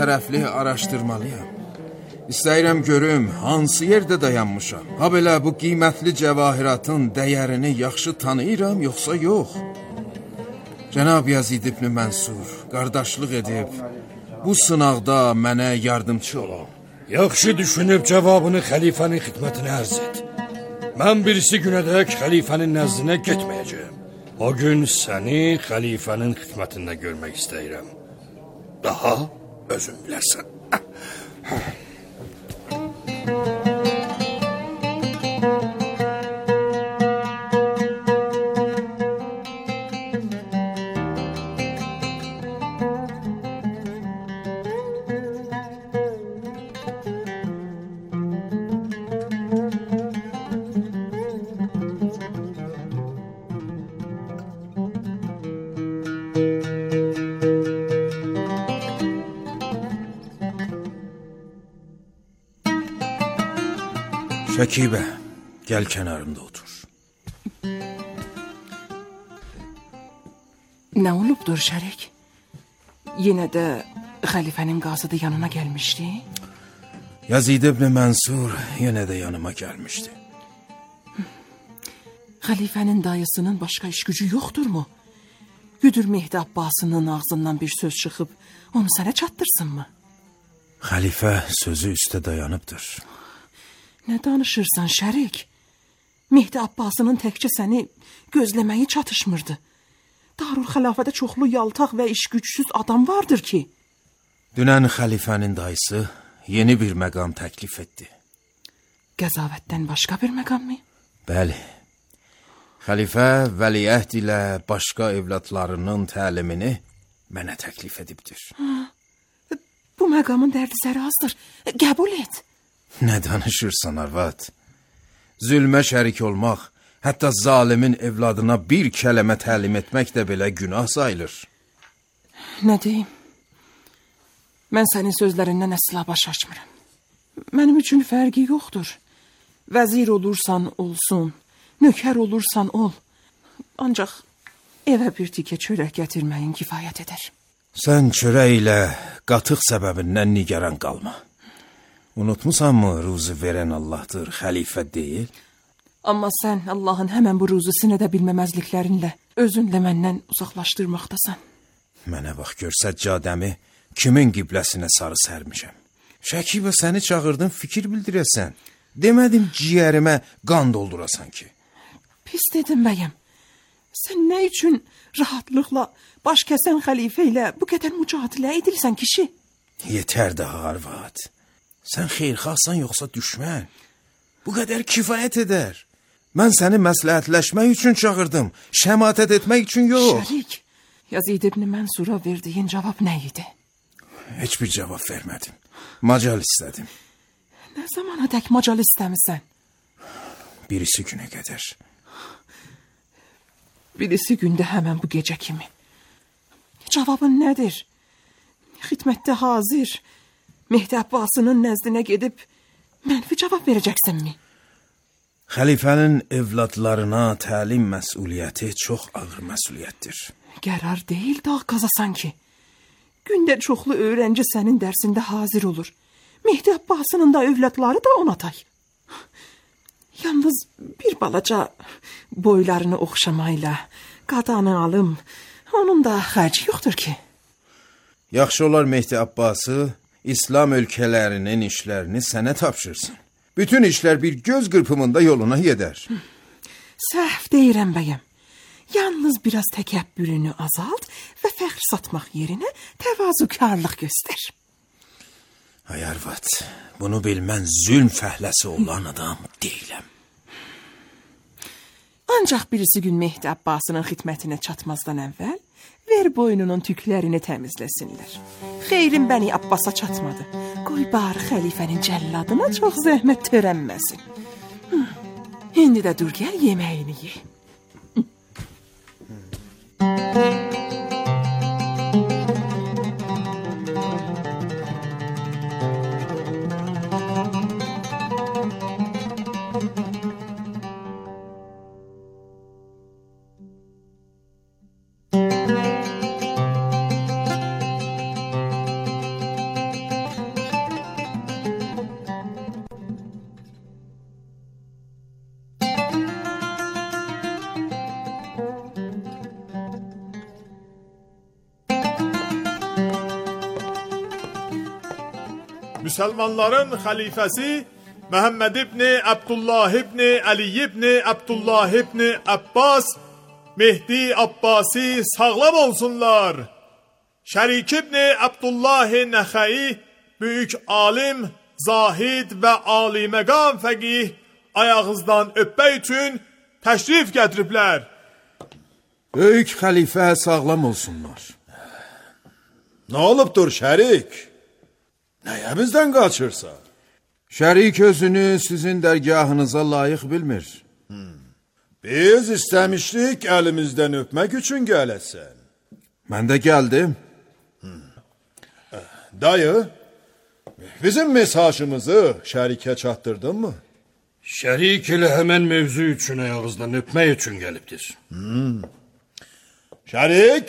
Tərəfli araşdırmalıyam. İstəyirəm görüm, hansı yerdə dayanmışam. Ha belə bu qiymətli cəvahiratın dəyərini yaxşı tanıyıram, yoxsa yox? Cənab Yazid ibn Mənsur, qardaşlıq edib, bu sınaqda mənə yardımcı olun. Yaxşı düşünüb cavabını xəlifənin xidmətinə ərz et. Mən birisi günədək xəlifənin nəzdinə getməyəcəyim. O gün səni xəlifənin xidmətində görmək istəyirəm. Daha özün bilərsən. Şəkibə, gəl kənarımda otur. Nə olubdur Şərik? Yenə də xəlifənin qazıdı yanına gəlmişdi? Yazid ibn Mənsur yenə də yanıma gəlmişdi. Xəlifənin dayısının başqa iş gücü yoxdurmu? Güdür Mehdi Abbasının ağzından bir söz çıxıb, onu sənə çatdırsınmı? Xəlifə sözü üstə dayanıbdır. Nə danışırsan Şərik? Mehdi Abbasının təkcə səni gözləməyi çatışmırdı. Darul Xəlafədə çoxlu yaltaq və iş gücsüz adam vardır ki. Dünən xəlifənin dayısı yeni bir məqam təklif etdi. Qəzavətdən başqa bir məqam mı? Bəli. Xəlifə vəliəhd ilə başqa evladlarının təlimini mənə təklif edibdir. Bu məqamın dərdi səri azdır. Qəbul et. Nə danışırsan arvad? Zülmə şərik olmaq, hətta zalimin evladına bir kələmə təlim etmək də belə günah sayılır. Nə deyim? Mən sənin sözlərindən əsla baş açmıram. Mənim üçün fərqi yoxdur. Vəzir olursan olsun, nökər olursan ol. Ancaq evə bir tikə çörək gətirməyin kifayət edər. Sən çörək ilə qatıq səbəbindən nigaran qalma. Unutmusanmı, ruzu verən Allahdır, xəlifə deyil? Amma sən Allahın həmən bu ruzusunu da bilməməzliklərinlə özünlə məndən uzaqlaşdırmaqdasan. Mənə bax, gör səccadəmi kimin qibləsinə sarı sərmişəm. Şəkibə, səni çağırdım, fikir bildirəsən. Demədim ciyərimə qan doldurasan ki. Pis dedim bəyəm. Sən nə üçün rahatlıqla baş kəsən xəlifə ilə bu qədər mücadilə edilsən kişi? Yetər daha arvad. Sən xeyrxahsan yoxsa düşmən? Bu qədər kifayət edər. Mən səni məsləhətləşmək üçün çağırdım, şəmatət etmək üçün yox. Şərik, Yazid ibn Mənsura verdiyin cavab nə idi? Heç bir cavab vermədim. Macal istədim. Nə zamana tək macal istəmisən? Birisi günə qədər. Birisi gündə həmən bu gecə kimi. Cavabın nədir? Xidmətdə hazır, Mehdi Abbasının nəzdinə gedib mənfi cavab verəcəksinmi? Xəlifənin evladlarına təlim məsuliyyəti çox ağır məsuliyyətdir. Qərar deyil dağ qazasan ki. Gündə çoxlu öğrenci sənin dərsində hazır olur. Mehdi Abbasının da övladları da ona tay. Yalnız bir balaca boylarını oxşamayla, qadanı alım, onun da xərci yoxdur ki. Yaxşı olar Mehdi Abbası İslam ölkələrinin işlərini sənə tapşırsın. Bütün işlər bir göz qırpımında yoluna gedər. Səhv deyirəm bəyəm. Yalnız biraz təkəbbürünü azalt və fəxr satmaq yerinə təvazükarlıq göstər. Ay arvad, bunu bilmən zülm fəhləsi olan adam deyiləm. Ancaq birisi gün Mehdi Abbasının xidmətinə çatmazdan əvvəl ver boynunun tüklərini təmizləsinlər. Xeyrin bəni Abbasa çatmadı. Qoy bari xəlifənin cəlladına çox zəhmət törənməsin. İndi də dur gəl yeməyini ye. Müsəlmanların xəlifəsi Məhəmməd ibn Abdullah ibn Ali ibn Abdullah ibn Abbas Mehdi Abbasi sağlam olsunlar. Şərik ibn Abdullah Nəxəi böyük alim, zahid və ali məqam fəqih ayağınızdan öpmək üçün təşrif gətiriblər. Böyük xəlifə sağlam olsunlar. Nə olubdur şərik? Nəyə bizdən qaçırsa? Şərik özünü sizin dərgahınıza layiq bilmir. Biz istəmişdik əlimizdən öpmək üçün gələsən. Mən də gəldim. Dayı, bizim mesajımızı şərikə çatdırdın mı? Şərik elə həmən mövzu üçün ayağınızdan öpmək üçün gəlibdir. Şərik,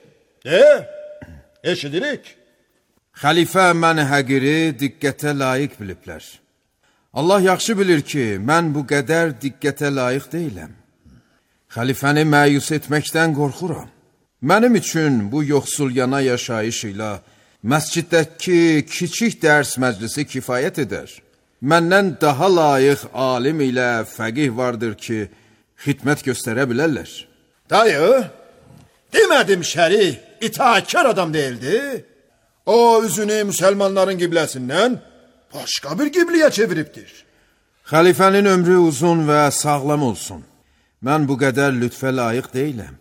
eşidirik. Xəlifə məni həqiri diqqətə layiq biliblər. Allah yaxşı bilir ki, mən bu qədər diqqətə layiq deyiləm. Xəlifəni məyus etməkdən qorxuram. Mənim üçün bu yoxsulyana yaşayış ilə məsciddəki kiçik dərs məclisi kifayət edər. Məndən daha layiq alim ilə fəqih vardır ki, xidmət göstərə bilərlər. Dayı, demədim şərik itaatkar adam deyildi. O üzünü müsəlmanların qibləsindən başqa bir qibliyə çeviribdir. Xəlifənin ömrü uzun və sağlam olsun. Mən bu qədər lütfə layiq deyiləm.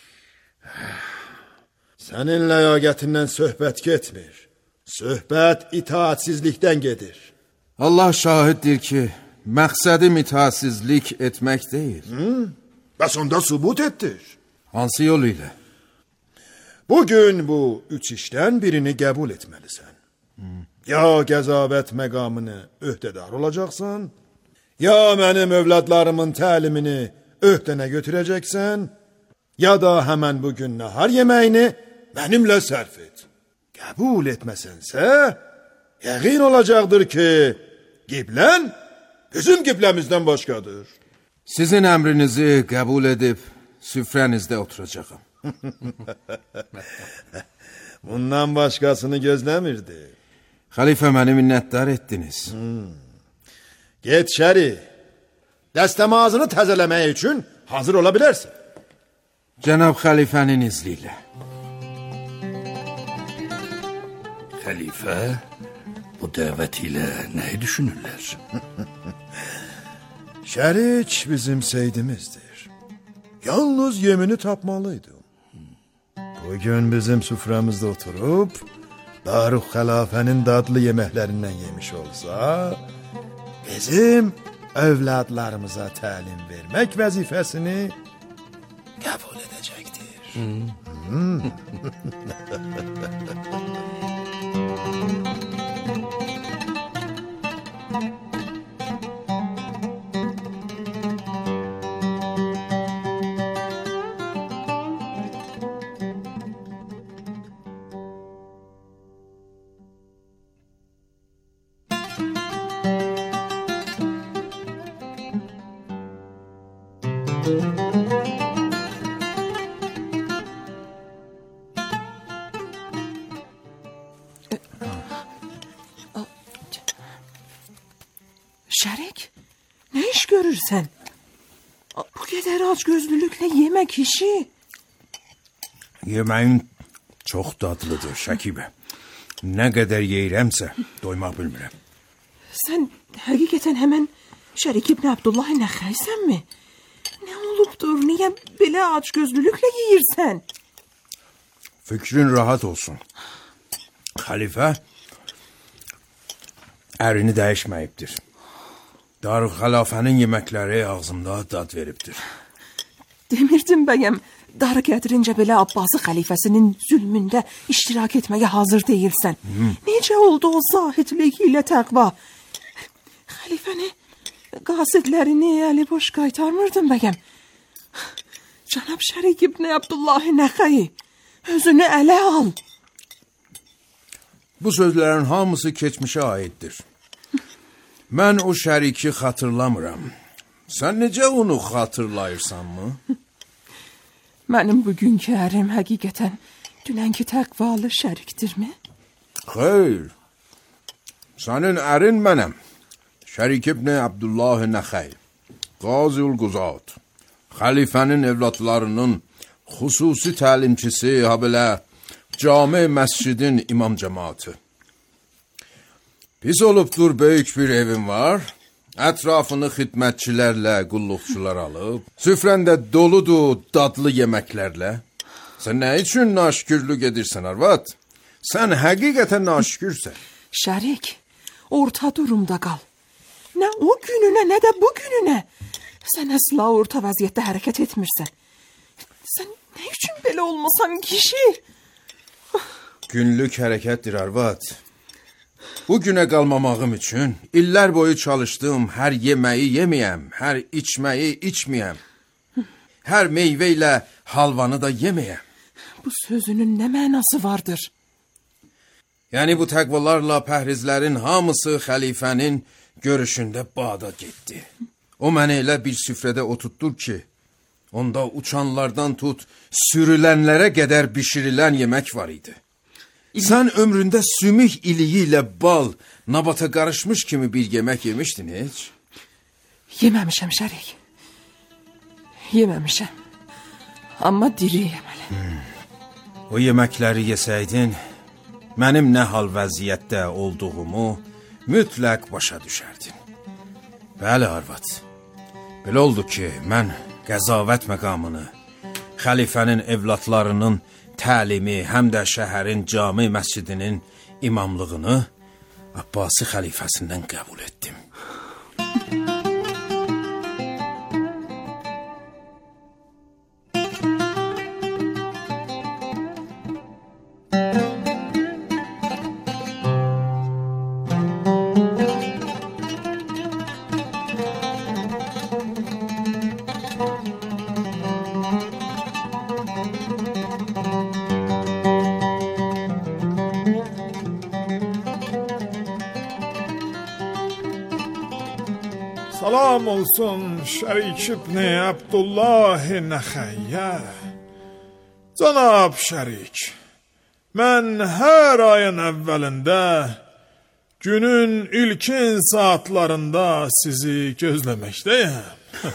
Sənin ləyaqətindən söhbət getmir. Söhbət itaatsizlikdən gedir. Allah şahiddir ki, məqsədim itaatsizlik etmək deyil. Bəs onda sübut etdir. Hansı yol ilə? Bugün bu 3 işdən birini qəbul etməlisən. Ya qəzavət məqamını öhdədar olacaqsan, ya mənim övladlarımın təlimini öhdənə götürəcəksən, ya da həmən bugün nahar yeməyini mənimlə sərf et. Qəbul etməsənsə, yəqin olacaqdır ki, qiblən bizim qibləmizdən başqadır. Sizin əmrinizi qəbul edib süfrənizdə oturacağım. Bundan başqasını gözləmirdi. Xəlifə məni minnətdar etdiniz. Get şəri, dəstəmazını təzələmək üçün hazır ola bilərsən. Cənab xəlifənin izni ilə. Xəlifə bu dəvət ilə nəyi düşünürlər? Şərik bizim seydimizdir. Yalnız yemini tapmalıydı. Bugün bizim süfrəmizdə oturub, Darux xəlafənin dadlı yeməklərindən yemiş olsa, bizim övladlarımıza təlim vermək vəzifəsini qəbul edəcəkdir. Şərik, nə iş görürsən? Bu qədər acgözlülüklə yemək işi. Yeməyin çox dadlıdır, Şəkibə. Nə qədər yeyirəmsə, doymaq bilmirəm. Sən həqiqətən həmən Şərik ibn Abdullah Nəxəysənmi? Nə olubdur, niyə belə acgözlülüklə yeyirsən? Fikrin rahat olsun. Xəlifə ərini dəyişməyibdir. Darux xəlafənin yeməkləri ağzımda dad veribdir. Demirdim bəyəm, dar gədirincə belə Abbasi xəlifəsinin zülmündə iştirak etməyə hazır deyilsən. Necə oldu o zahidlik ilə təqva? Xəlifəni, qasidlərini əli boş qaytarmırdın bəyəm. Cənab Şərik ibn Abdullah Nəxəyi, özünü ələ al. Bu sözlərin hamısı keçmişə aiddir. Mən o şəriki xatırlamıram. Sən necə onu xatırlayırsanmı? Mənim bugünkü ərim həqiqətən dünənki təqvalı şərikdirmi? Xeyr. Sənin ərin mənəm. Şərik ibn Abdullah Nəxəy. Qaziul Quzat. Xəlifənin evlatlarının xüsusi təlimçisi, habelə cami məscidin imam cəmaatı. Pis olubdur, böyük bir evin var. Ətrafını xidmətçilərlə, qulluqçular alıb. Süfrəndə doludur dadlı yeməklərlə. Sən nə üçün naşükürlük edirsən, arvad? Sən həqiqətən naşükürsən. Şərik, orta durumda qal. Nə o gününə, nə də bu gününə. Sən əsla orta vəziyyətdə hərəkət etmirsən. Sən nə üçün belə olmasan kişi? Günlük hərəkətdir, arvad. Bu günə qalmamağım üçün illər boyu çalışdım, hər yeməyi yeməyəm, hər içməyi içməyəm, hər meyvə ilə halvanı da yeməyəm. Bu sözünün nə mənası vardır? Yəni bu təqvalarla pəhrizlərin hamısı xəlifənin görüşündə bada getdi. O məni elə bir süfrədə oturtdur ki, onda uçanlardan tut, sürülənlərə qədər bişirilən yemək var idi. Sən ömründə sümük iliyi ilə bal, nabata qarışmış kimi bir yemək yemişdin heç? Yeməmişəm, Şərik. Yeməmişəm. Amma diri yeməli. O yeməkləri yesəydin, mənim nə hal vəziyyətdə olduğumu mütləq başa düşərdin. Bəli, arvad. Belə oldu ki, mən qəzavət məqamını, xəlifənin evlatlarının təlimi, həm də şəhərin cami məscidinin imamlığını Abbasi xəlifəsindən qəbul etdim. Salam olsun Şərik ibn Abdullah Nəxəyyə. Cənab Şərik, mən hər ayın əvvəlində, günün ilkin saatlarında sizi gözləməkdəyəm.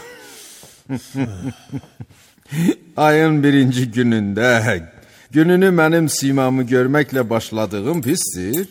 Ayın birinci günündə, gününü mənim simamı görməklə başladığım pisdir.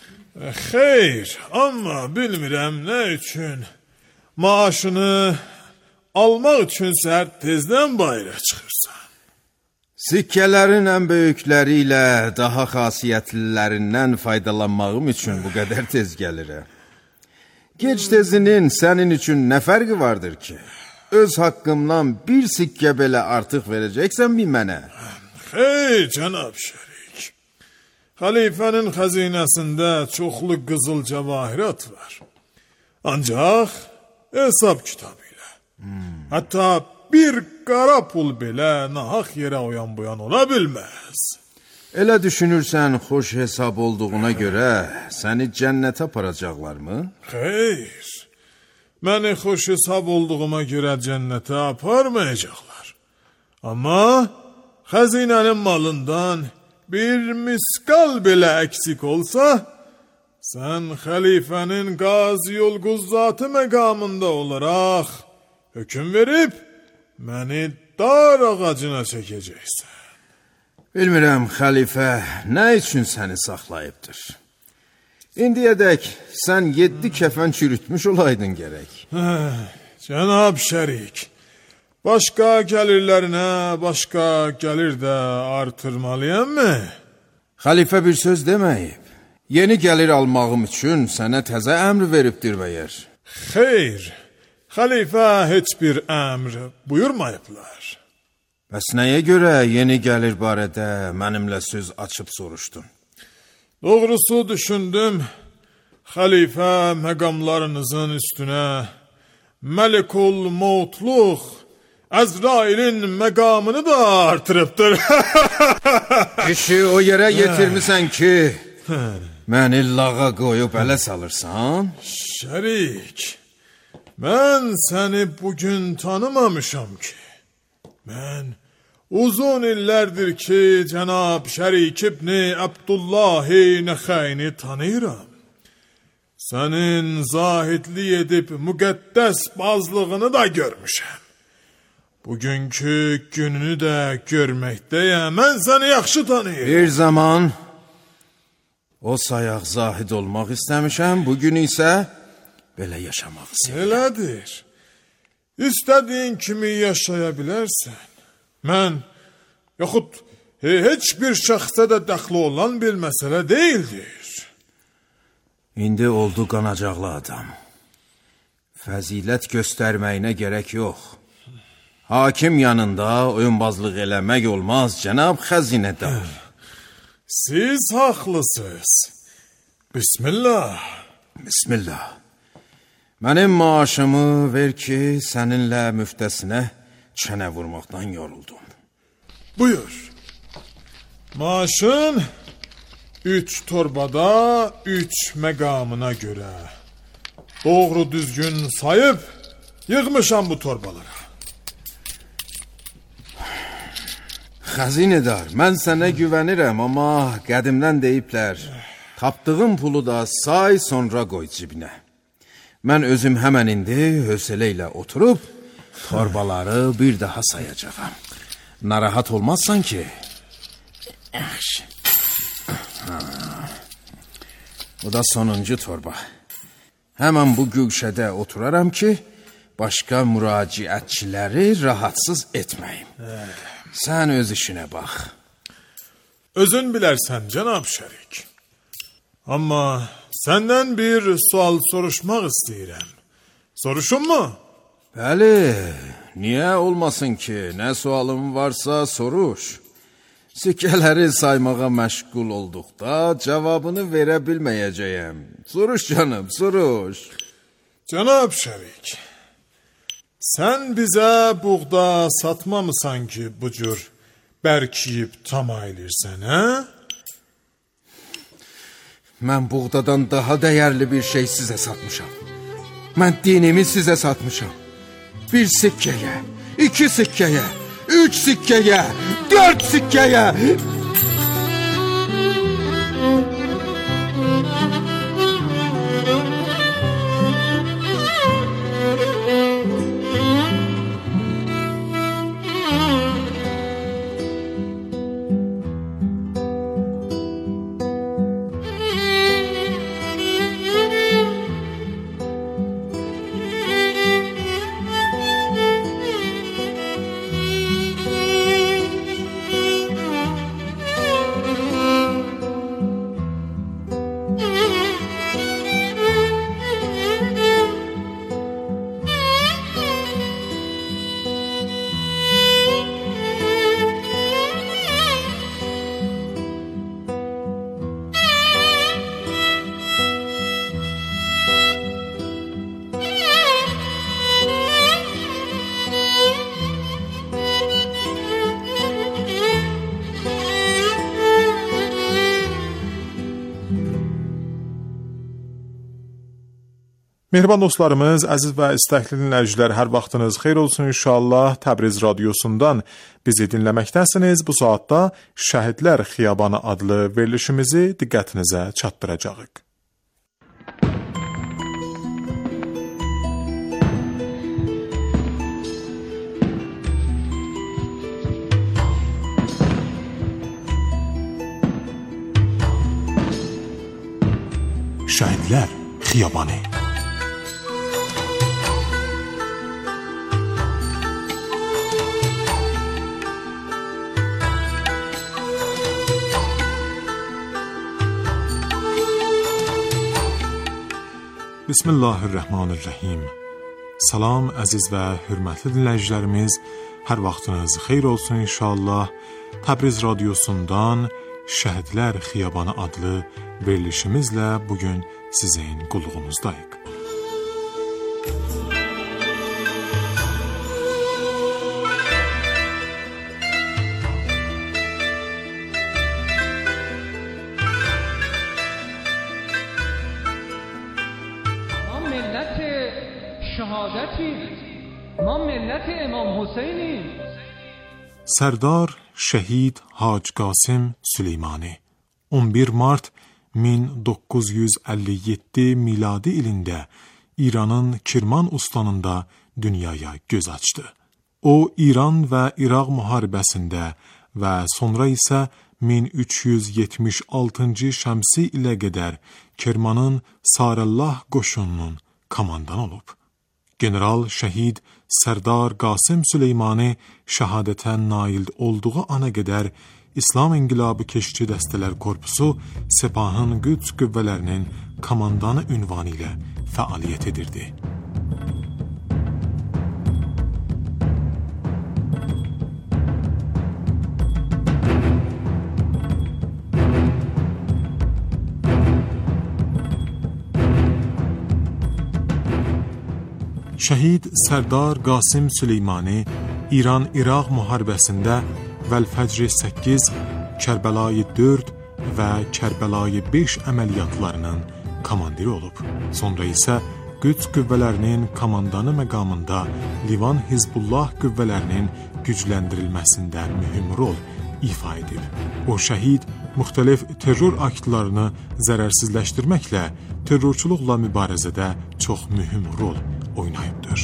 Xeyr, amma bilmirəm nə üçün. Maaşını almaq üçün səhər tezdən bayıra çıxırsan. Sikkələrin ən böyükləri ilə daha xasiyyətlilərindən faydalanmağım üçün bu qədər tez gəlirəm. Gec tezinin sənin üçün nə fərqi vardır ki? Öz haqqımdan bir sikkə belə artıq verəcəksən mi mənə? Xeyr, cənab Şərik. Xəlifənin xəzinəsində çoxlu qızıl cəvahirat var. Ancaq hesab kitabı ilə. Hətta bir qara pul belə nahaq yerə oyan buyan ola bilməz. Elə düşünürsən xoş hesab olduğuna görə səni cənnətə aparacaqlarmı? Xeyr, məni xoş hesab olduğuma görə cənnətə aparmayacaqlar. Amma xəzinənin malından bir miskal belə əksik olsa, sən xəlifənin Qaziul Quzatı məqamında olaraq hökm verib, məni dar ağacına çəkəcəksən. Bilmirəm, xəlifə nə üçün səni saxlayıbdır. İndiyədək sən 7 kəfən çürütmüş olaydın gərək. Cənab Şərik, başqa gəlirlərinə başqa gəlir də artırmalıyam mı? Xəlifə bir söz deməyib. Yeni gəlir almağım üçün sənə təzə əmr veribdir bəyər. Xeyr, xəlifə heç bir əmr buyurmayıblar. Bəs nəyə görə yeni gəlir barədə mənimlə söz açıb soruşdun? Doğrusu düşündüm, xəlifə məqamlarınızın üstünə Məlikul Mevtluq Əzrailin məqamını da artırıbdır. İşi o yerə yetirmisən ki, məni lağa qoyub ələ salırsan? Şərik, mən səni bugün tanımamışam ki. Mən uzun illərdir ki, cənab Şərik ibn Abdullah Nəxəyni tanıyıram. Sənin zahidli edib müqəddəs bazlığını da görmüşəm. Bugünkü gününü də görməkdəyəm. Mən səni yaxşı tanıyım. Bir zaman o sayaq zahid olmaq istəmişəm, bugün isə belə yaşamaq istəyirəm. Elədir. İstədiyin kimi yaşaya bilərsən. Mən, yaxud heç bir şəxsə də dəxli olan bir məsələ deyildir. İndi oldu qanacaqlı adam. Fəzilət göstərməyinə gərək yox. Hakim yanında oyunbazlıq eləmək olmaz, cənab xəzinədar. Siz haqlısınız. Bismillah. Bismillah. Mənim maaşımı ver ki, səninlə müftəsinə çənə vurmaqdan yoruldum. Buyur. Maaşın 3 torbada 3 məqamına görə. Doğru düzgün sayıb yığmışam bu torbalara. Xəzinədar, mən sənə güvənirəm, amma qədimdən deyiblər, tapdığın pulu da say, sonra qoy cibinə. Mən özüm həmən indi hövsələ ilə oturub, torbaları bir daha sayacağam. Narahat olmazsan ki. Bu da sonuncu torba. Həmən bu gülşədə oturaram ki, başqa müraciətçiləri rahatsız etməyim. Sən öz işinə bax. Özün bilərsən, cənab şərik. Amma səndən bir sual soruşmaq istəyirəm. Soruşum mu? Bəli, niyə olmasın ki? Nə sualım varsa soruş. Sikkələri saymağa məşğul olduqda cavabını verə bilməyəcəyəm. Soruş canım, soruş. Cənab şərik, sən bizə buğda satmamısan ki, bu cür bərkiyib tamayılırsan, hə? Mən buğdadan daha dəyərli bir şey sizə satmışam. Mən dinimi sizə satmışam. 1 sikkəyə, 2 sikkəyə, 3 sikkəyə, 4 sikkəyə. Mehriban dostlarımız, əziz və istəkli dinləyicilər, hər vaxtınız xeyir olsun inşallah. Təbriz radiosundan bizi dinləməkdəsiniz. Bu saatda Şəhidlər Xiyabanı adlı verilişimizi diqqətinizə çatdıracağıq. Şəhidlər Xiyabanı. Bismillahirrahmanirrahim. Salam əziz və hörmətli dinləyicilərimiz, hər vaxtınız xeyir olsun inşallah. Təbriz radiosundan Şəhidlər Xiyabanı adlı verilişimizlə bugün sizin qulluğunuzdayıq. Sərdar Şəhid Hac Qasım Süleymani 11 mart 1957 miladi ilində İranın Kirman ustanında dünyaya göz açdı. O, İran və İraq müharibəsində və sonra isə 1376-cı Şəmsi ilə qədər Kirmanın Sarallah qoşununun komandanı olub. General şəhid Sərdar Qasım Süleymani şəhadətə nail olduğu ana qədər İslam İnqilabı Keşikçi Dəstələr Korpusu Sepahın Qüds qüvvələrinin komandanı ünvanı ilə fəaliyyət edirdi. Şəhid Sərdar Qasım Süleymani İran-İraq müharibəsində Vəl-Fəcr 8, Kərbəlayı 4 və Kərbəlayı 5 əməliyyatlarının komandiri olub. Sonra isə Qüds qüvvələrinin komandanı məqamında Livan Hizbullah qüvvələrinin gücləndirilməsində mühüm rol ifa edib. O şəhid müxtəlif terror aktlarını zərərsizləşdirməklə terrorçuluqla mübarizədə çox mühüm rol oynayıbdır.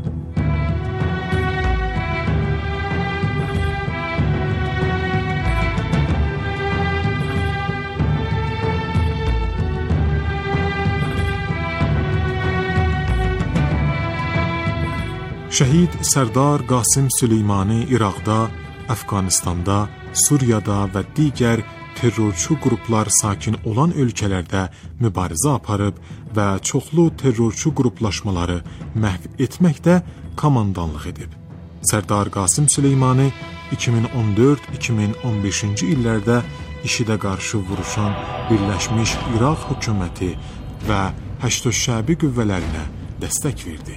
Şəhid Sərdar Qasım Süleymani İraqda, Əfqanistanda, Suriyada və digər terrorçu qruplar sakin olan ölkələrdə mübarizə aparıb və çoxlu terrorçu qruplaşmaları məhv etməkdə komandanlıq edib. Sərdar Qasım Süleymani 2014-2015-ci illərdə IŞİD-ə qarşı vuruşan Birləşmiş İraq hökuməti və Həşd-ü-Şəbi qüvvələrinə dəstək verdi.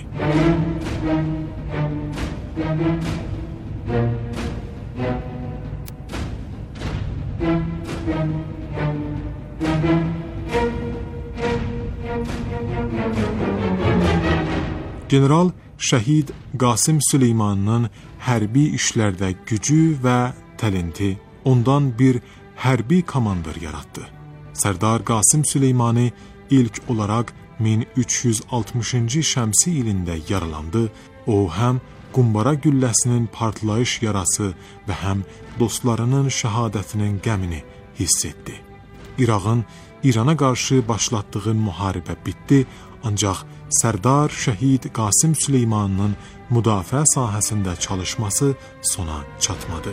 General şəhid Qasım Süleymaninin hərbi işlərdə gücü və talenti ondan bir hərbi komandir yaratdı. Sərdar Qasım Süleymani ilk olaraq 1360-cı Şəmsi ilində yaralandı. O həm qumbara gülləsinin partlayış yarası və həm dostlarının şəhadətinin qəmini hiss etdi. İraqın İrana qarşı başlatdığı müharibə bitdi, ancaq Sərdar şəhid Qasım Süleymaninin müdafiə sahəsində çalışması sona çatmadı.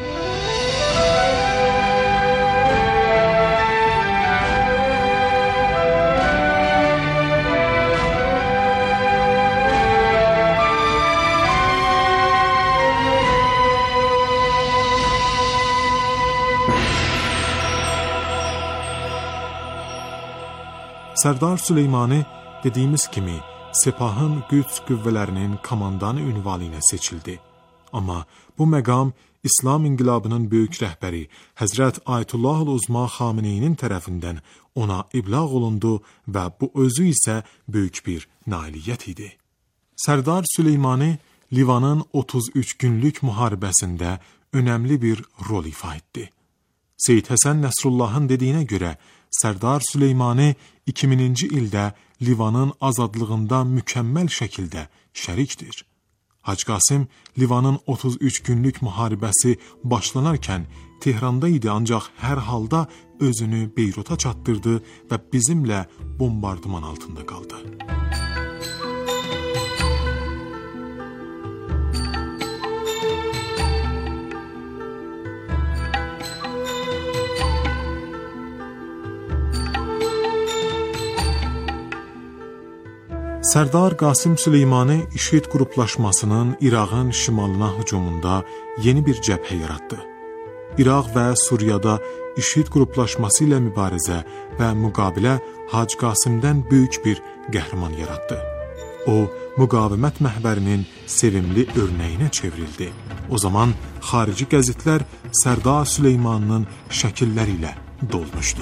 Sərdar Süleymani dediyimiz kimi Sepahın Qüds qüvvələrinin komandanı ünvanı ilə seçildi. Amma bu məqam İslam İnqilabının böyük rəhbəri Həzrət Ayətullah Uzma Xameneyinin tərəfindən ona iblağ olundu və bu özü isə böyük bir nailiyyət idi. Sərdar Süleymani Livanın 33 günlük müharibəsində önəmli bir rol ifa etdi. Seyyid Həsən Nəsrullahın dediyinə görə Sərdar Süleymani 2000-ci ildə Livanın azadlığında mükəmməl şəkildə şərikdir. Hacı Qasım Livanın 33 günlük müharibəsi başlanarkən Tehranda idi, ancaq hər halda özünü Beyruta çatdırdı və bizimlə bombardıman altında qaldı. Sərdar Qasım Süleymani IŞİD qruplaşmasının İraqın şimalına hücumunda yeni bir cəbhə yaratdı. İraq və Suriyada IŞİD qruplaşması ilə mübarizə və müqabilə Hacı Qasımdən böyük bir qəhrəman yaratdı. O, müqavimət məhvərinin sevimli örnəyinə çevrildi. O zaman xarici qəzetlər Sərdar Süleymaninin şəkilləri ilə dolmuşdu.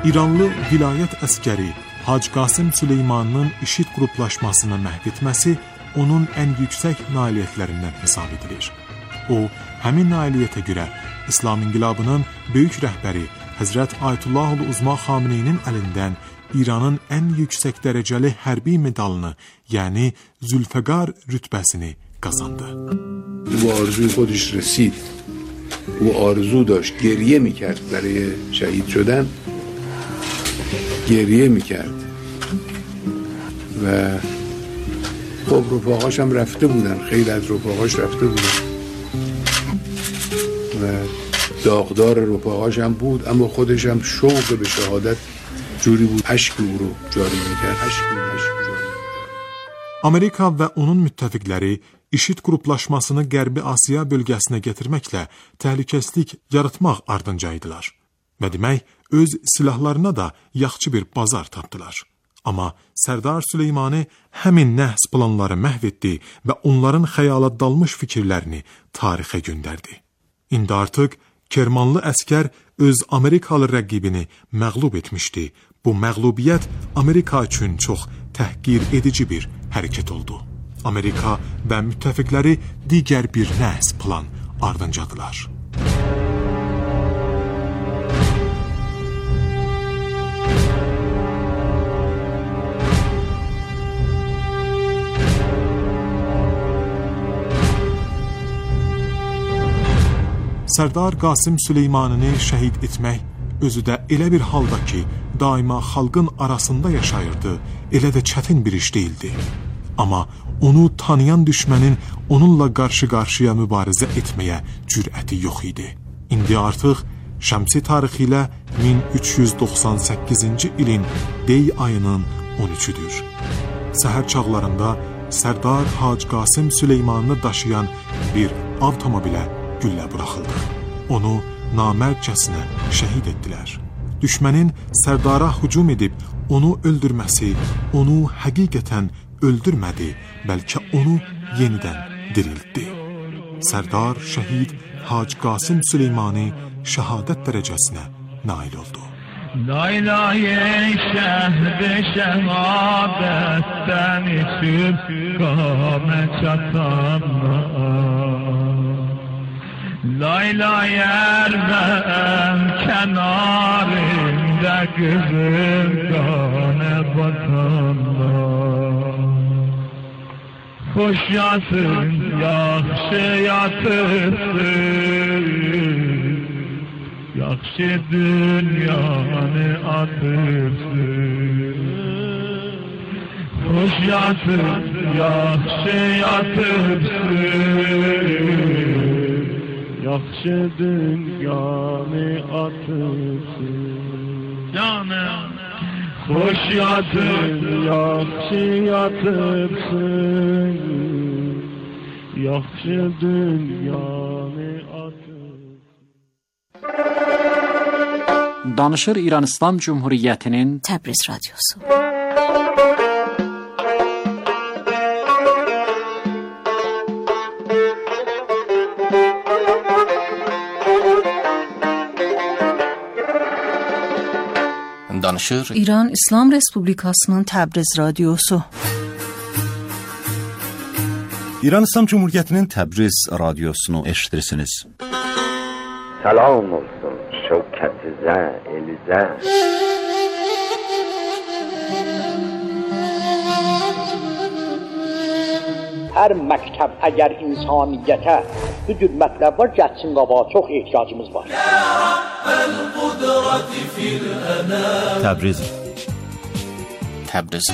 İranlı vilayət əskəri Hacı Qasım Süleymanının IŞİD qruplaşmasını məhv etməsi onun ən yüksək nailiyyətlərindən hesab edilir. O, həmin nailiyyətə görə İslam İnqilabının böyük rəhbəri Həzrət Ayətullahul Uzma Xameneyinin əlindən İranın ən yüksək dərəcəli hərbi medalını, yəni Zülfəqar rütbəsini kazandı. Bu arzuی خودش رسید. او آرزو داشت، گریه میکرد برای شهید شدن، گریه میکرد و خب رفاقاش هم رفته بودن، خیلی از رفاقاش رفته بودن و داغدار رفاقاش هم بود، اما خودش هم شوق به شهادت جوری بود، اشک او رو جاری میکرد. Amerika və onun müttəfiqləri IŞİD qruplaşmasını Qərbi Asiya bölgəsinə gətirməklə təhlükəsizlik yaratmaq ardınca idilər. Və demək, öz silahlarına da yaxşı bir bazar tapdılar. Amma Sərdar Süleymani həmin nəhs planları məhv etdi və onların xəyala dalmış fikirlərini tarixə göndərdi. İndi artıq Kermanlı əskər öz Amerikalı rəqibini məğlub etmişdi. Bu məğlubiyyət Amerika üçün çox təhqir edici bir hərəkət oldu. Amerika və müttəfiqləri digər bir nəhs plan ardıncadılar. Sərdar Qasım Süleymanini şəhid etmək özü də elə bir halda ki, daima xalqın arasında yaşayırdı, elə də çətin bir iş değildi. Amma onu tanıyan düşmənin onunla qarşı-qarşıya mübarizə etməyə cürəti yox idi. İndi artıq şəmsi tarixi ilə 1398-ci ilin Dey ayının 13-üdür. Səhər çağlarında Sərdar Hacı Qasım Süleymanını daşıyan bir avtomobilə güllə buraxıldı. Onu namərcəsinə şəhid etdilər. Düşmənin Sərdara hücum edib onu öldürməsi onu həqiqətən öldürmədi, bəlkə onu yenidən diriltdi. Sərdar şəhid Hacı Qasım Süleymani şəhadət dərəcəsinə nail oldu. Laylay şəhd şəhadətdən süb qamət çatanlar Laylay ərvəm kənarında qızım qanə batanlar Xoş yatın, yaxşı yatırsın Yaxşı dünyanı atırsın Xoş yatın, yaxşı yatırsın Yaxşı dünyanı atırsın Canım Xoş yatın, yaxşı yatırsın Yaxşı dünyanı atırsın Danışır İran İslam Cumhuriyyətinin Təbriz Radyosu. Danışır İran İslam Respublikasının Təbriz Radyosu. İran İslam Cumhuriyyətinin Təbriz Radiosunu eşitirsiniz. Salam olsun şövkətizə, elizə. Hər məktəb əgər insaniyyətə bu cür mətləb var, gəlsin qabağa, çox ehtiyacımız var. Təbriz. Təbriz.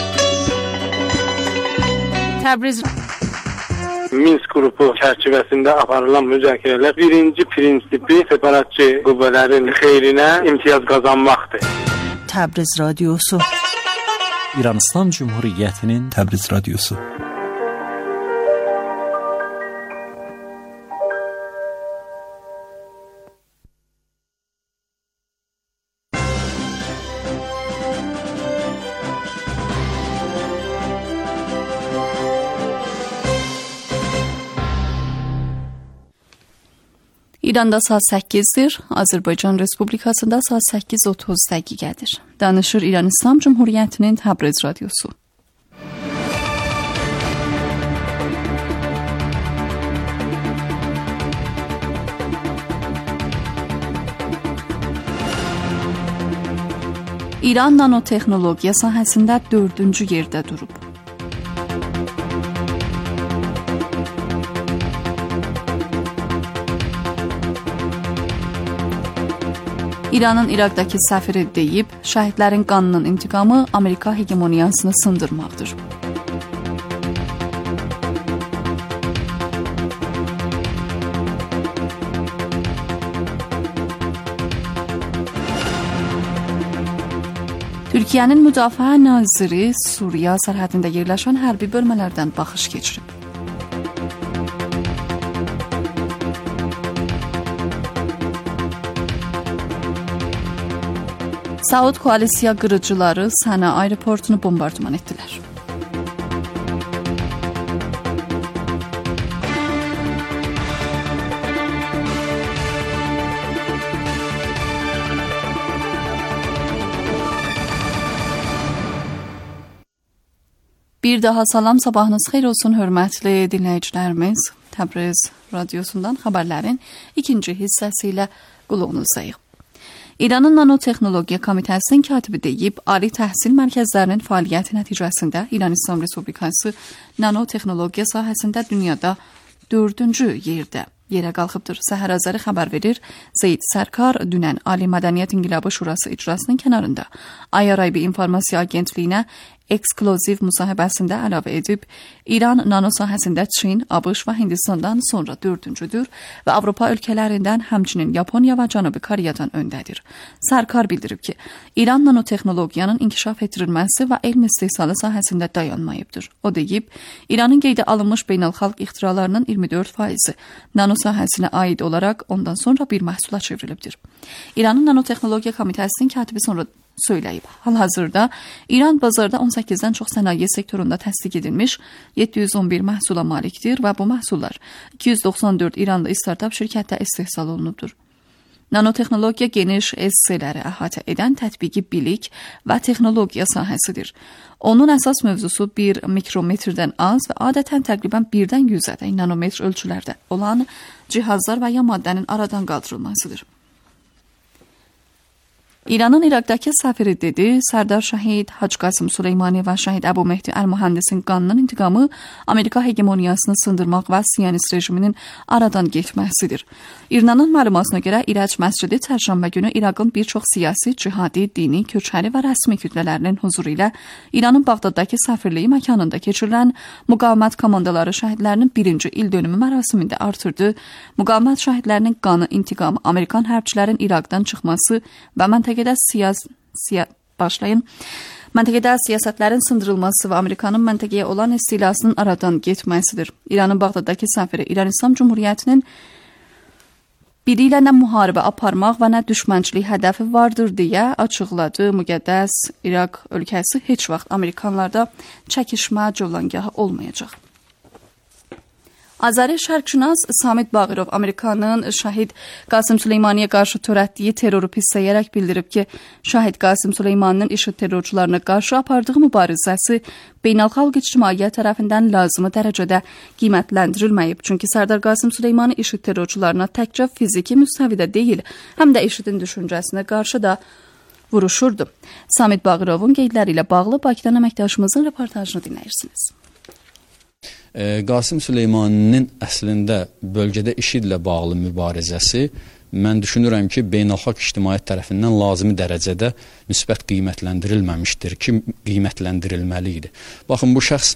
Təbriz. Minsk qrupu çərçivəsində aparılan müzakirələr birinci prinsipi separatçı qüvvələrin xeyrinə imtiyaz qazanmaqdır. Təbriz Radyosu. İran İslam Cumhuriyyətinin Təbriz Radyosu. İranda saat 8-dir, Azərbaycan Respublikasında saat 8:30 dəqiqədir. Danışır İran İslam Cumhuriyyətinin Təbriz Radiosu. İran nanotexnologiya sahəsində 4-cü yerdə durub. İranın İraqdakı səfiri deyib, şəhidlərin qanının intiqamı Amerika hegemoniyasını sındırmaqdır. Türkiyənin Müdafiə Naziri Suriya sərhədində yerləşən hərbi bölmələrdən baxış keçirib. Saud koalisiya qırıcıları Səna aeroportunu bombardıman etdilər. Bir daha salam, sabahınız xeyir olsun hörmətli dinləyicilərimiz. Təbriz Radiosundan xəbərlərin ikinci hissəsi ilə qulağınızdayıq. İranın Nanotexnologiya Komitəsinin katibi deyib, ali təhsil mərkəzlərinin fəaliyyəti nəticəsində İran İslam Respublikası nanotexnologiya sahəsində dünyada 4-cü yerə qalxıbdır. Səhər Azəri xəbər verir. Zeyd Sərkar dünən Ali Mədəniyyət İnqilabı Şurası icrasının kənarında IRIB İnformasiya Agentliyinə ekskluziv müsahibəsində əlavə edib, İran nano sahəsində Çin, ABŞ və Hindistandan sonra 4-cüdür və Avropa ölkələrindən həmçinin Yaponiya və Cənubi Koreyadan öndədir. Sərkar bildirib ki, İran nanotexnologiyanın inkişaf etdirilməsi və elm istehsalı sahəsində dayanmayıbdır. O deyib, İranın qeydə alınmış beynəlxalq ixtiralarının 24% nano sahəsinə aid olaraq ondan sonra bir məhsula çevrilibdir. İranın Nanotexnologiya Komitəsinin katibi sonra söyləyib. Hal-hazırda İran bazarda 18-dən çox sənaye sektorunda təsdiq edilmiş 711 məhsula malikdir və bu məhsullar 294 İranlı startup şirkətdə istehsal olunubdur. Nanotexnologiya geniş esseləri əhatə edən tətbiqi bilik və texnologiya sahəsidir. Onun əsas mövzusu 1 mikrometrdən az və adətən təqribən 1-dən 100-ədək nanometr ölçülərdə olan cihazlar və ya maddənin aradan qaldırılmasıdır. İranın İraqdakı səfiri dedi, Sərdar şəhid Hacı Qasım Süleymani və şəhid Əbu Mehdi Əl-Mühəndisin qanının intiqamı Amerika hegemoniyasını sındırmaq və Siyonist rejiminin aradan getməsidir. İranın məlumatına görə İrəc məscidi çərşənbə günü İraqın bir çox siyasi, cihadi, dini, köçəri və rəsmi kütlələrinin huzuru ilə İranın Bağdaddakı səfirliyi məkanında keçirilən müqavimət komandaları şəhidlərinin 1-ci il dönümü mərasimində artırdı. Müqavimət şəhidlərinin qanı intiqamı Amerikan hərbçilərin İraqdan çıxması və məntəqədə siyasətlərin sındırılması və Amerikanın məntəqəyə olan istilasının aradan getməsidir. İranın Bağdaddakı səfiri İran İslam Cumhuriyyətinin biri ilə nə müharibə aparmaq və nə düşmənçilik hədəfi vardır deyə açıqladı. Müqəddəs İraq ölkəsi heç vaxt Amerikanlarda çəkişmə cövlangahı olmayacaq. Azəri şərqşünas Samit Bağırov Amerikanın şəhid Qasım Süleymaniyə qarşı törətdiyi terroru pisləyərək bildirib ki, şəhid Qasım Süleymaninin IŞİD terrorçularına qarşı apardığı mübarizəsi beynəlxalq ictimaiyyət tərəfindən lazımi dərəcədə qiymətləndirilməyib. Çünki Sərdar Qasım Süleymani IŞİD terrorçularına təkcə fiziki müstəvidə deyil, həm də IŞİDin düşüncəsinə qarşı da vuruşurdu. Samit Bağırovun qeydləri ilə bağlı Bakıdan əməkdaşımızın reportajını dinləyirsiniz. Qasım Süleymaninin əslində bölgədə IŞİD ilə bağlı mübarizəsi mən düşünürəm ki, beynəlxalq ictimaiyyət tərəfindən lazımi dərəcədə müsbət qiymətləndirilməmişdir ki, qiymətləndirilməli idi. Baxın, bu şəxs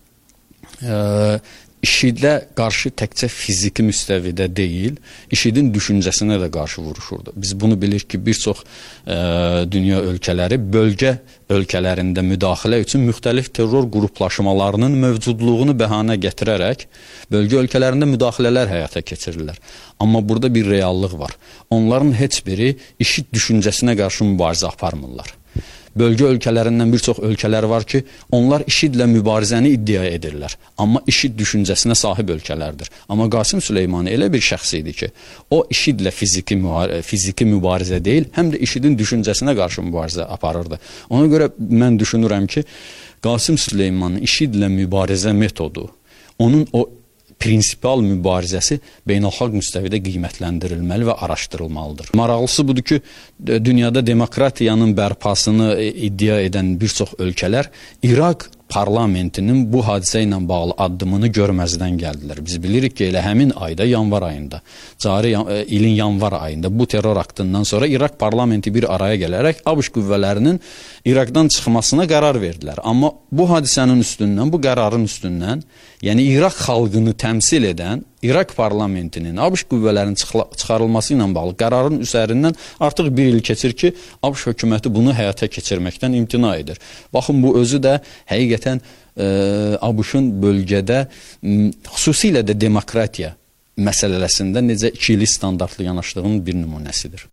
IŞİD-ə qarşı təkcə fiziki müstəvidə deyil, IŞİD-in düşüncəsinə də qarşı vuruşurdu. Biz bunu bilirik ki, bir çox dünya ölkələri bölgə ölkələrində müdaxilə üçün müxtəlif terror qruplaşmalarının mövcudluğunu bəhanə gətirərək bölgə ölkələrində müdaxilələr həyata keçirirlər. Amma burada bir reallıq var. Onların heç biri IŞİD düşüncəsinə qarşı mübarizə aparmırlar. bölgə ölkələrindən bir çox ölkələr var ki, onlar IŞİD-lə mübarizəni iddia edirlər. Amma IŞİD düşüncəsinə sahib ölkələrdir. Amma Qasım Süleymani elə bir şəxs idi ki, o IŞİD-lə fiziki mübarizə deyil, həm də IŞİD-in düşüncəsinə qarşı mübarizə aparırdı. Ona görə mən düşünürəm ki, Qasım Süleymanın IŞİD-lə mübarizə metodu, onun o prinsipal mübarizəsi beynəlxalq müstəvidə qiymətləndirilməli və araşdırılmalıdır. Maraqlısı budur ki, dünyada demokratiyanın bərpasını iddia edən bir çox ölkələr İraq parlamentinin bu hadisə ilə bağlı addımını görməzdən gəldilər. Biz bilirik ki, elə həmin ayda, yanvar ayında, cari ilin yanvar ayında bu terror aktından sonra İraq parlamenti bir araya gələrək ABŞ qüvvələrinin İraqdan çıxmasına qərar verdilər. Amma bu hadisənin üstündən, bu qərarın üstündən, yəni İraq xalqını təmsil edən İraq parlamentinin ABŞ qüvvələrinin çıxarılması ilə bağlı qərarın üzərindən artıq bir il keçir ki, ABŞ hökuməti bunu həyata keçirməkdən imtina edir. Baxın, bu özü də həqiqətən ABŞ-ın bölgədə, xüsusilə də demokratiya məsələsində necə ikili standartlı yanaşdığının bir nümunəsidir.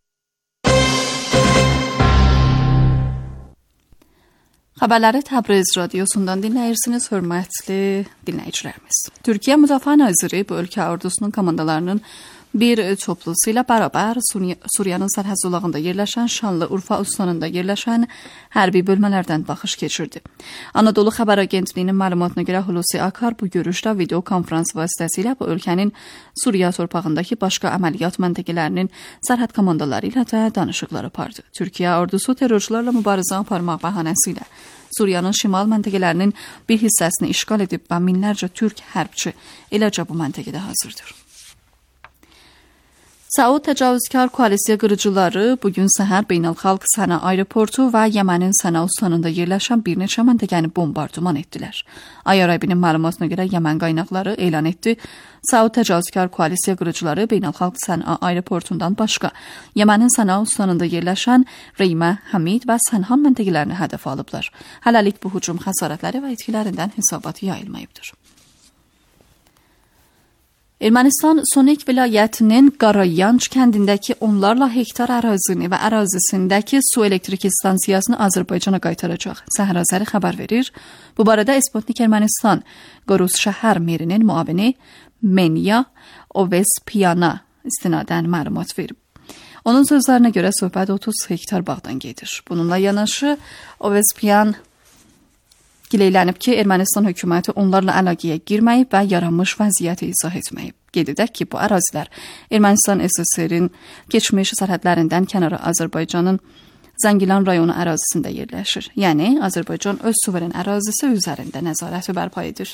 Xəbərləri Təbriz radiosundan dinləyirsiniz, hörmətli dinləyicilərimiz. Türkiyə Müdafiə Naziri bu ölkə ordusunun komandalarının bir toplusu ilə bərabər Suriyanın sərhəd zolağında yerləşən Şanlı Urfa Ustanında yerləşən hərbi bölmələrdən baxış keçirdi. Anadolu Xəbər Agentliyinin məlumatına görə Hulusi Akar bu görüşdə video konferans vasitəsilə bu ölkənin Suriya torpağındakı başqa əməliyyat məntəqələrinin sərhəd komandaları ilə də danışıqlar apardı. Türkiyə ordusu terrorçularla mübarizə aparmaq bəhanəsi ilə Suriyanın şimal məntəqələrinin bir hissəsini işğal edib və minlərcə türk hərbçi eləcə bu məntəqədə hazırdır. Saud təcavüzkar koalisiya qırıcıları bugün səhər Beynəlxalq Səna aeroportu və Yəmənin Səna ustanında yerləşən bir neçə məntəqəni bombardıman etdilər. IRIB-nin məlumatına görə Yəmən qaynaqları elan etdi, Saud təcavüzkar koalisiya qırıcıları Beynəlxalq Səna aeroportundan başqa Yəmənin Səna ustanında yerləşən Reymə, Həmid və Sənhan məntəqələrini hədəf alıblar. Hələlik bu hücum xəsarətləri və etkilərindən hesabat yayılmayıbdır. Ermənistan Sonek vilayətinin Qarayanc kəndindəki onlarla hektar ərazini və ərazisindəki su elektrik stansiyasını Azərbaycana qaytaracaq. Səhər Azəri xəbər verir. Bu barədə Sputnik Ermənistan Qoruz şəhər merinin müavini Menya Ovespiyana istinadən məlumat verib. Onun sözlərinə görə söhbət 30 hektar bağdan gedir. Bununla yanaşı Ovespiyan gileylənib ki, Ermənistan hökuməti onlarla əlaqəyə girməyib və yaranmış vəziyyəti izah etməyib. Qeyd edək ki, bu ərazilər Ermənistan SSR-in keçmiş sərhədlərindən kənara Azərbaycanın Zəngilan rayonu ərazisində yerləşir. Yəni, Azərbaycan öz suveren ərazisi üzərində nəzarəti bərpa edir.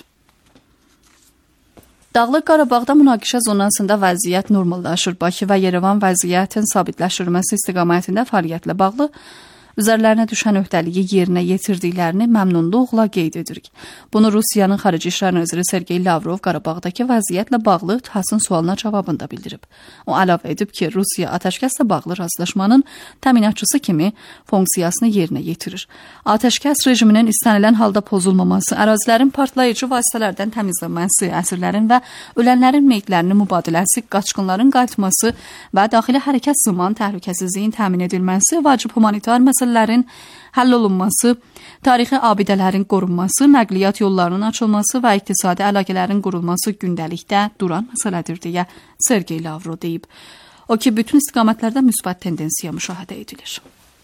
Dağlıq Qarabağda münaqişə zonasında vəziyyət normallaşır. Bakı və Yerevan vəziyyətin sabitləşdirilməsi istiqamətində fəaliyyətlə bağlı üzərlərinə düşən öhdəliyi yerinə yetirdiklərini məmnunluqla qeyd edirik. Bunu Rusiyanın Xarici İşlər Naziri Sergey Lavrov Qarabağdakı vəziyyətlə bağlı TASS-ın sualına cavabında bildirib. O əlavə edib ki, Rusiya atəşkəslə bağlı razılaşmanın təminatçısı kimi funksiyasını yerinə yetirir. Atəşkəs rejiminin istənilən halda pozulmaması, ərazilərin partlayıcı vasitələrdən təmizlənməsi, əsirlərin və ölənlərin meyitlərinin mübadiləsi, qaçqınların qayıtması və daxili hərəkət zamanı təhlükəsizliyin təmin edilməsi, vacib humanitar məsələlərin həll olunması, tarixi abidələrin qorunması, nəqliyyat yollarının açılması və iqtisadi əlaqələrin qurulması gündəlikdə duran məsələdir deyə Sergey Lavrov deyib. O ki, bütün istiqamətlərdə müsbət tendensiya müşahidə edilir.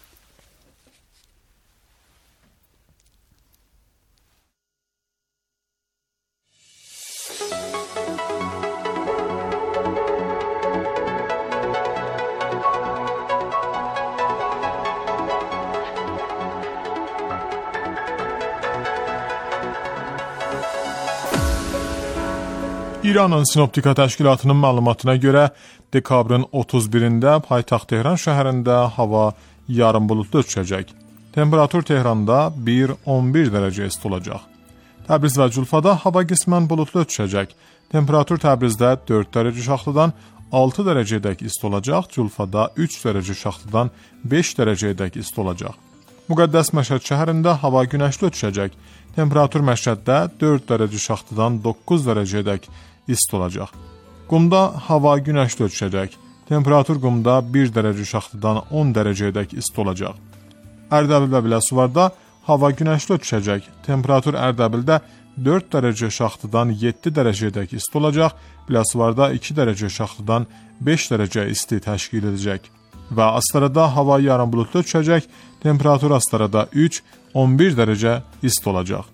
İranın Sinoptika Təşkilatının məlumatına görə dekabrın 31-də paytaxt Tehran şəhərində hava yarım buludlu düşəcək. Temperatur Tehranda 1-11 dərəcə isti olacaq. Təbriz və Culfada hava qismən buludlu düşəcək. Temperatur Təbrizdə 4 dərəcə şaxtadan 6 dərəcədək isti olacaq. Culfada 3 dərəcə şaxtadan 5 dərəcədək isti olacaq. Müqəddəs Məşəd şəhərində hava günəşli düşəcək. Temperatur Məşəddə 4 dərəcə şaxtadan 9 dərəcədək isti olacaq. Qumda hava günəşli düşəcək. Temperatur Qumda 1 dərəcə şaxtadan 10 dərəcədək isti olacaq. Ərdəbil və Biləsuvarda hava günəşli düşəcək. Temperatur Ərdəbildə 4 dərəcə şaxtadan 7 dərəcədək isti olacaq, Biləsuvarda 2 dərəcə şaxtadan 5 dərəcə isti təşkil edəcək. Və Astarada hava yarım buludlu düşəcək, temperatur Astarada 3-11 dərəcə isti olacaq.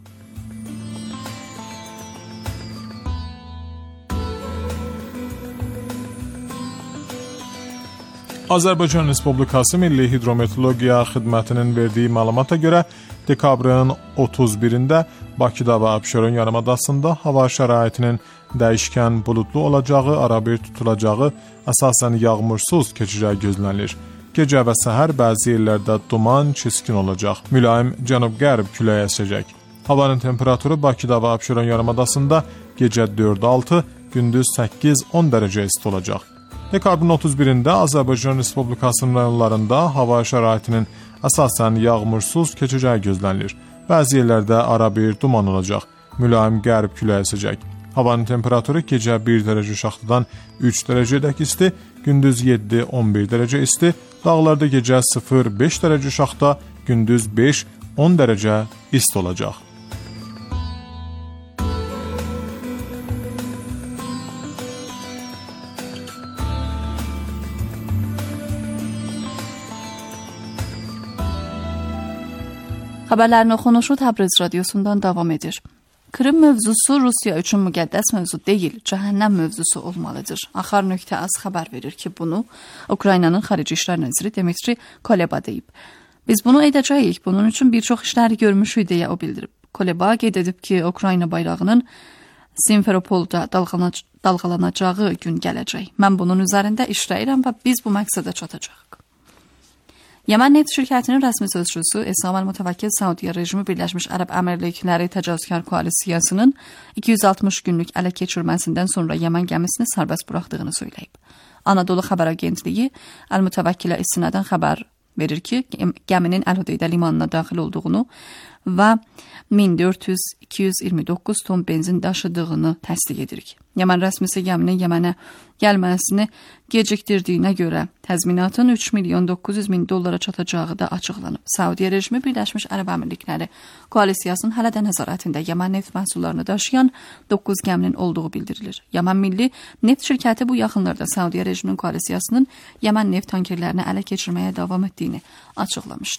Azərbaycan Respublikası Milli Hidrometeorologiya Xidmətinin verdiyi məlumata görə dekabrın 31-də Bakıda və Abşeron yarımadasında hava şəraitinin dəyişkən buludlu olacağı, arabir tutulacağı, əsasən yağmursuz keçəcəyi gözlənilir. Gecə və səhər bəzi yerlərdə duman, çiskin olacaq. Mülayim cənub-qərb küləyi əsəcək. Havanın temperaturu Bakıda və Abşeron yarımadasında gecə 4-6, gündüz 8-10 dərəcə isti olacaq. Dekabrın 31-də Azərbaycan Respublikasının rayonlarında hava şəraitinin əsasən yağmursuz keçəcəyi gözlənilir. Bəzi yerlərdə arabir duman olacaq. Mülayim qərb küləyi əsəcək. Havanın temperaturu gecə 1 dərəcə şaxtadan 3 dərəcədək isti, gündüz 7-11 dərəcə isti, dağlarda gecə 0-5 dərəcə şaxta, gündüz 5-10 dərəcə isti olacaq. Xəbərlərin oxunuşu Təbriz radiosundan davam edir. Krım mövzusu Rusiya üçün müqəddəs mövzu deyil, cəhənnəm mövzusu olmalıdır. Axar nöqtə.az xəbər verir ki, bunu Ukraynanın Xarici İşlər Naziri Dmitri Kuleba deyib. Biz bunu edəcəyik, bunun üçün bir çox işləri görmüşük deyə o bildirib. Kuleba qeyd edib ki, Ukrayna bayrağının Simferopolda dalğalanacağı gün gələcək. Mən bunun üzərində işləyirəm və biz bu məqsədə çatacağıq. Yemen neft şirkətinin rəsmi sözçüsü İslam Mütəvəkkil Saudiya rejimi Birləşmiş Ərəb Əmirlikləri Təcavüzkar Koalisiyasının 260 günlük ələ keçirməsindən sonra Yemen gəmisini sərbəst buraxdığını söyləyib. Anadolu Xəbər Agentliyi Əl-Mütəvəkkilə istinadən xəbər verir ki, gəminin Əl-Hudeydə limanına daxil olduğunu və 1400-229 ton benzin daşıdığını təsdiq edirik. Yemen rəsmisi gəminin Yemenə gəlməsini gecikdirdiyinə görə təzminatın $3.900.000 çatacağı da açıqlanıb. Saudiya rejimi Birləşmiş Ərəb Əmirlikləri koalisiyasının hələ də nəzarətində Yemen neft məhsullarını daşıyan 9 gəminin olduğu bildirilir. Yemen Milli Neft şirkəti bu yaxınlarda Saudiya rejiminin koalisiyasının Yemen neft tankerlərini ələ keçirməyə davam etdiyini açıqlamışdı.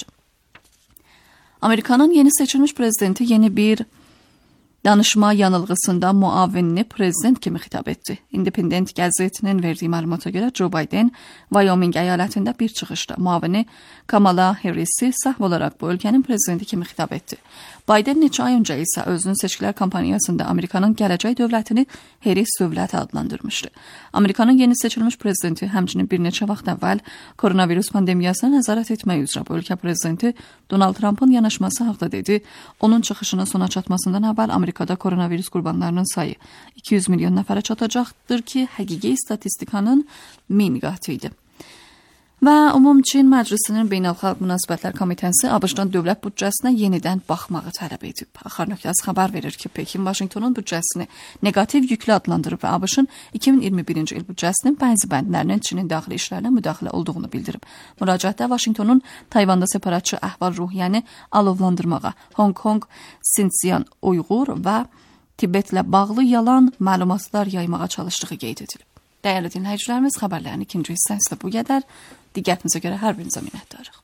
Amerikanın yeni seçilmiş prezidenti yeni bir danışma yanılğısında muavinini prezident kimi xitab etdi. Independent qəzetinin verdiyi məlumata görə Joe Biden Wyoming əyalətində bir çıxışda muavini Kamala Harris'i səhv olaraq bu ölkənin prezidenti kimi xitab etdi. Biden neçə ay öncə isə özünün seçkilər kampaniyasında Amerikanın gələcək dövlətini Harris dövləti adlandırmışdı. Amerikanın yeni seçilmiş prezidenti həmçinin bir neçə vaxt əvvəl koronavirus pandemiyasına nəzarət etmək üzrə bu ölkə prezidenti Donald Trump'ın yanaşması haqda dedi. Onun çıxışının sona çatmasından əvvəl Amerikada koronavirus qurbanlarının sayı 200 milyon nəfərə çatacaqdır ki, həqiqi statistikanın 1000 qatı idi. Və Umumçin Məclisinin Beynəlxalq Münasibətlər Komitəsi ABŞ-dan dövlət büdcəsinə yenidən baxmağı tələb edib. Axar nöqtə.az xəbər verir ki, Pekin Vaşinqtonun büdcəsini negativ yüklü adlandırıb və ABŞ-ın 2021-ci il büdcəsinin bəzi bəndlərinin Çinin daxili işlərinə müdaxilə olduğunu bildirib. Müraciətdə Vaşinqtonun Tayvanda separatçı əhval-ruhiyyəni alovlandırmağa, Hong Kong, Sinsiyan, Uyğur və Tibetlə bağlı yalan məlumatlar yaymağa çalışdığı qeyd edilib. Dəyərli dinləyicilərimiz, xəbərlərin ikinci hissəsi də bu qədər. Diqqətinizə görə hər birinizə minnətdarıq.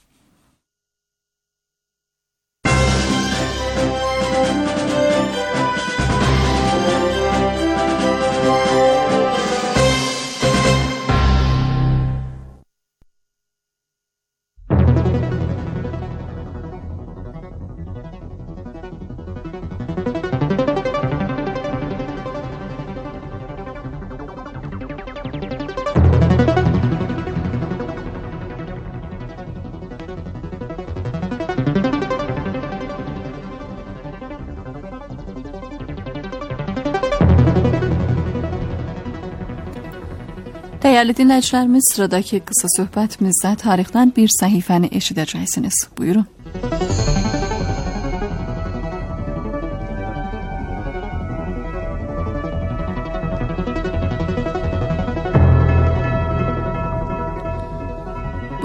Dəyərli dinləyicilərimiz, sıradakı qısa söhbətimizdə tarixdən bir səhifəni eşidəcəksiniz. Buyurun.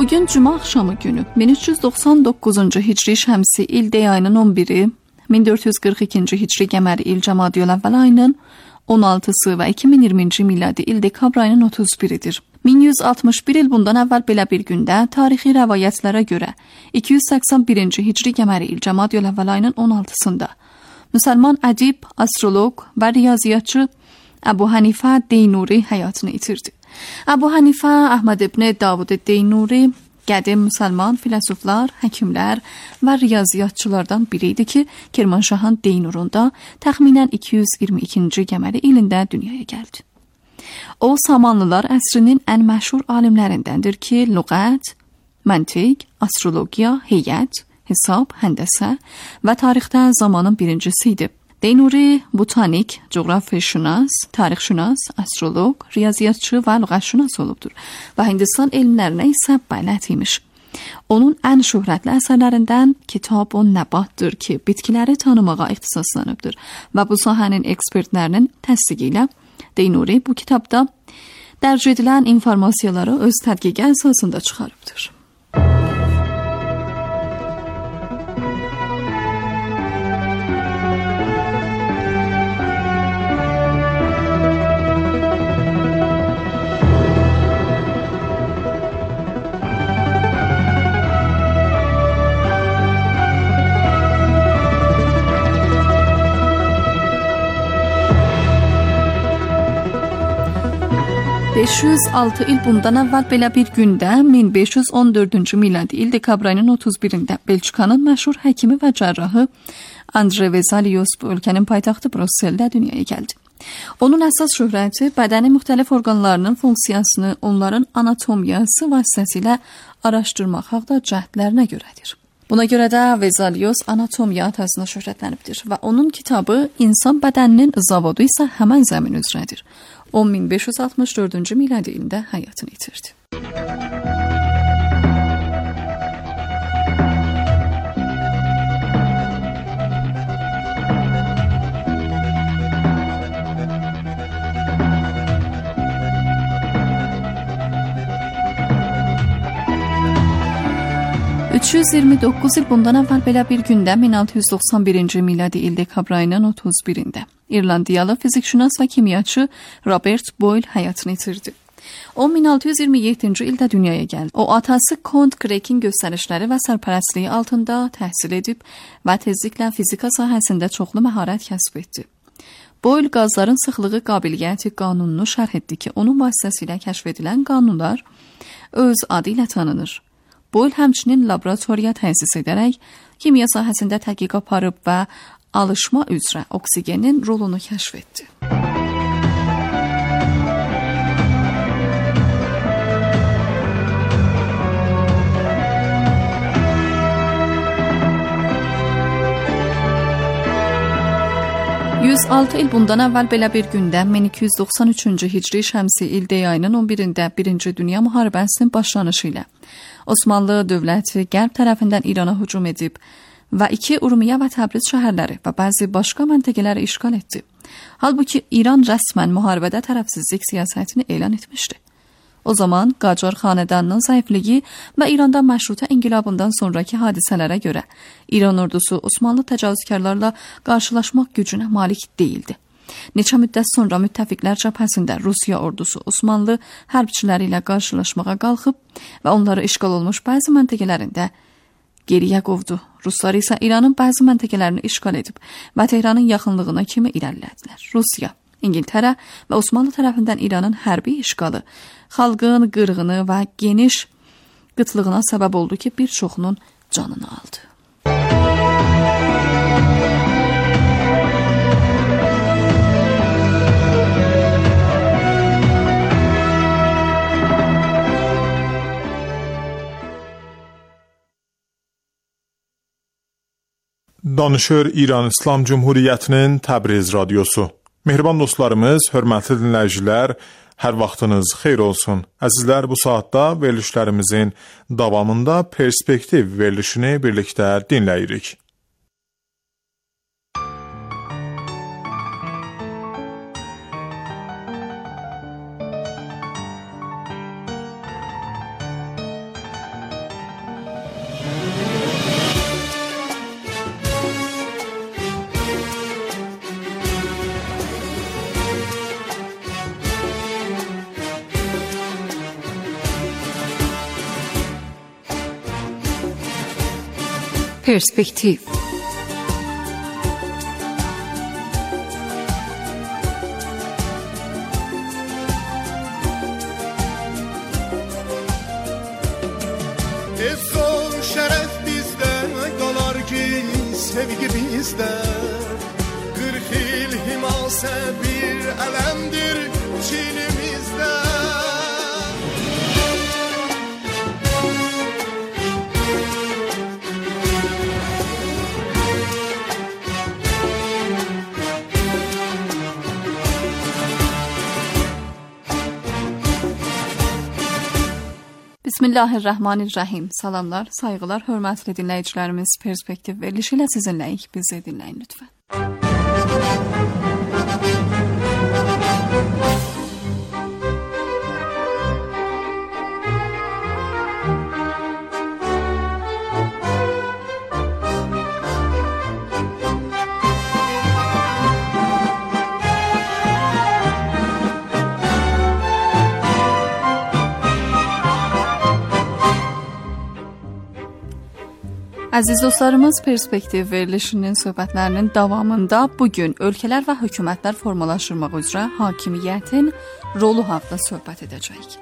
Bugün Cuma axşamı günü 1399-cu Hicri şəmsi il dey ayının 11-i, 1442-ci Hicri qəməri il Cəmadiyül əvvəl ayının 16-sı və 2020-ci miladi il dekabr ayının 31-idir. 1161 il bundan əvvəl belə bir gündə tarixi rəvayətlərə görə 281-ci Hicri qəməri il Cəmadiyül əvvəl ayının 16-sında müsəlman ədib, astroloq və riyaziyyatçı Əbu Hənifə Deynuri həyatını itirdi. Əbu Hənifə Əhməd ibn Davud Deynuri qədim müsəlman filosoflar, həkimlər və riyaziyyatçılardan biri idi ki, Kirmanşahın Deynurunda təxminən 222-ci qəməri ilində dünyaya gəldi. O, Samanlılar əsrinin ən məşhur alimlərindəndir ki, lüğət, məntiq, astrologiya, heyət, hesab, həndəsə və tarixdə zamanın birincisi idi. Deynuri botanik, coğrafiyaşünas, tarixşünas, astroloq, riyaziyyatçı və lüğətşünas olubdur və Hindistan elmlərinə isə bələt imiş. Onun ən şöhrətli əsərlərindən Kitab-ı Nəbatdır ki, bitkiləri tanımağa ixtisaslanıbdır və bu sahənin ekspertlərinin təsdiqi ilə Deynuri bu kitabda dərc edilən informasiyaları öz tədqiqi əsasında çıxarıbdır. 506 il bundan əvvəl belə bir gündə 1514-cü miladi il dekabr ayının 31-də Belçikanın məşhur həkimi və cərrahı Andre Vesalius bu ölkənin paytaxtı Brüsseldə dünyaya gəldi. Onun əsas şöhrəti bədənin müxtəlif orqanlarının funksiyasını onların anatomiyası vasitəsilə araşdırmaq haqda cəhdlərinə görədir. Buna görə də Vesalius anatomiya atasına şöhrətlənibdir və onun kitabı insan bədəninin zavodu isə həmən zəmin üzrədir. O 1564-cü miladi ilində həyatını itirdi. ...329 il bundan əvvəl belə bir gündə 1691-ci miladi il dekabr ayının 31-də İrlandiyalı fizikşünas və kimyaçı Robert Boyle həyatını itirdi. O 1627-ci ildə dünyaya gəldi. O atası Kont Craig'in göstərişləri və sərpərəstliyi altında təhsil edib və tezliklə fizika sahəsində çoxlu məharət kəsb etdi. Boyle qazların sıxlığı qabiliyyəti qanununu şərh etdi ki, onun vasitəsilə kəşf edilən qanunlar öz adı ilə tanınır. Boyle həmçinin laboratoriya təsis edərək kimya sahəsində tədqiq aparıb və alışma üzrə oksigenin rolunu kəşf etdi. ...106 il bundan əvvəl belə bir gündə 1293-cü Hicri şəmsi il dey ayının 11-də 1-ci Dünya müharibəsinin başlanışı ilə Osmanlı dövləti qərb tərəfindən İrana hücum edib və 2 Urmiya və Təbriz şəhərləri və bəzi başqa məntəqələri işğal etdi. Halbuki İran rəsmən müharibədə tərəfsizlik siyasətini elan etmişdi. O zaman Qacar xanədanının zəifliyi və İranda məşrutə inqilabından sonraki hadisələrə görə İran ordusu Osmanlı təcavüzkarlarla qarşılaşmaq gücünə malik deyildi. Neçə müddət sonra müttəfiqlər cəbhəsində Rusiya ordusu Osmanlı hərbçiləri ilə qarşılaşmağa qalxıb və onları işğal olmuş bəzi məntəqələrində geriyə qovdu. Ruslar isə İranın bəzi məntəqələrini işğal edib və Tehranın yaxınlığına kimi irəlilədilər. Rusiya, İngiltərə və Osmanlı tərəfindən İranın hərbi işğalı xalqın qırğını və geniş qıtlığına səbəb oldu ki, bir çoxunun canını aldı. Danışır İran İslam Cumhuriyyətinin Təbriz radiosu. Mehriban dostlarımız, hörmətli dinləyicilər, hər vaxtınız xeyir olsun. Əzizlər, bu saatda verilişlərimizin davamında perspektiv verilişini birlikdə dinləyirik. پرسپکتیو. Sevgi bizde 40 yıl himase bir elemdir çilimizde. Bismillahirrahmanirrahim. Salamlar, sayğılar, hörmətli dinləyicilərimiz, Perspektiv verilişi ilə sizinləyik. Bizi dinləyin lütfən. Əziz dostlarımız, Perspektiv verilişinin söhbətlərinin davamında bugün ölkələr və hökumətlər formalaşdırmaq üzrə hakimiyyətin rolu haqqında söhbət edəcəyik.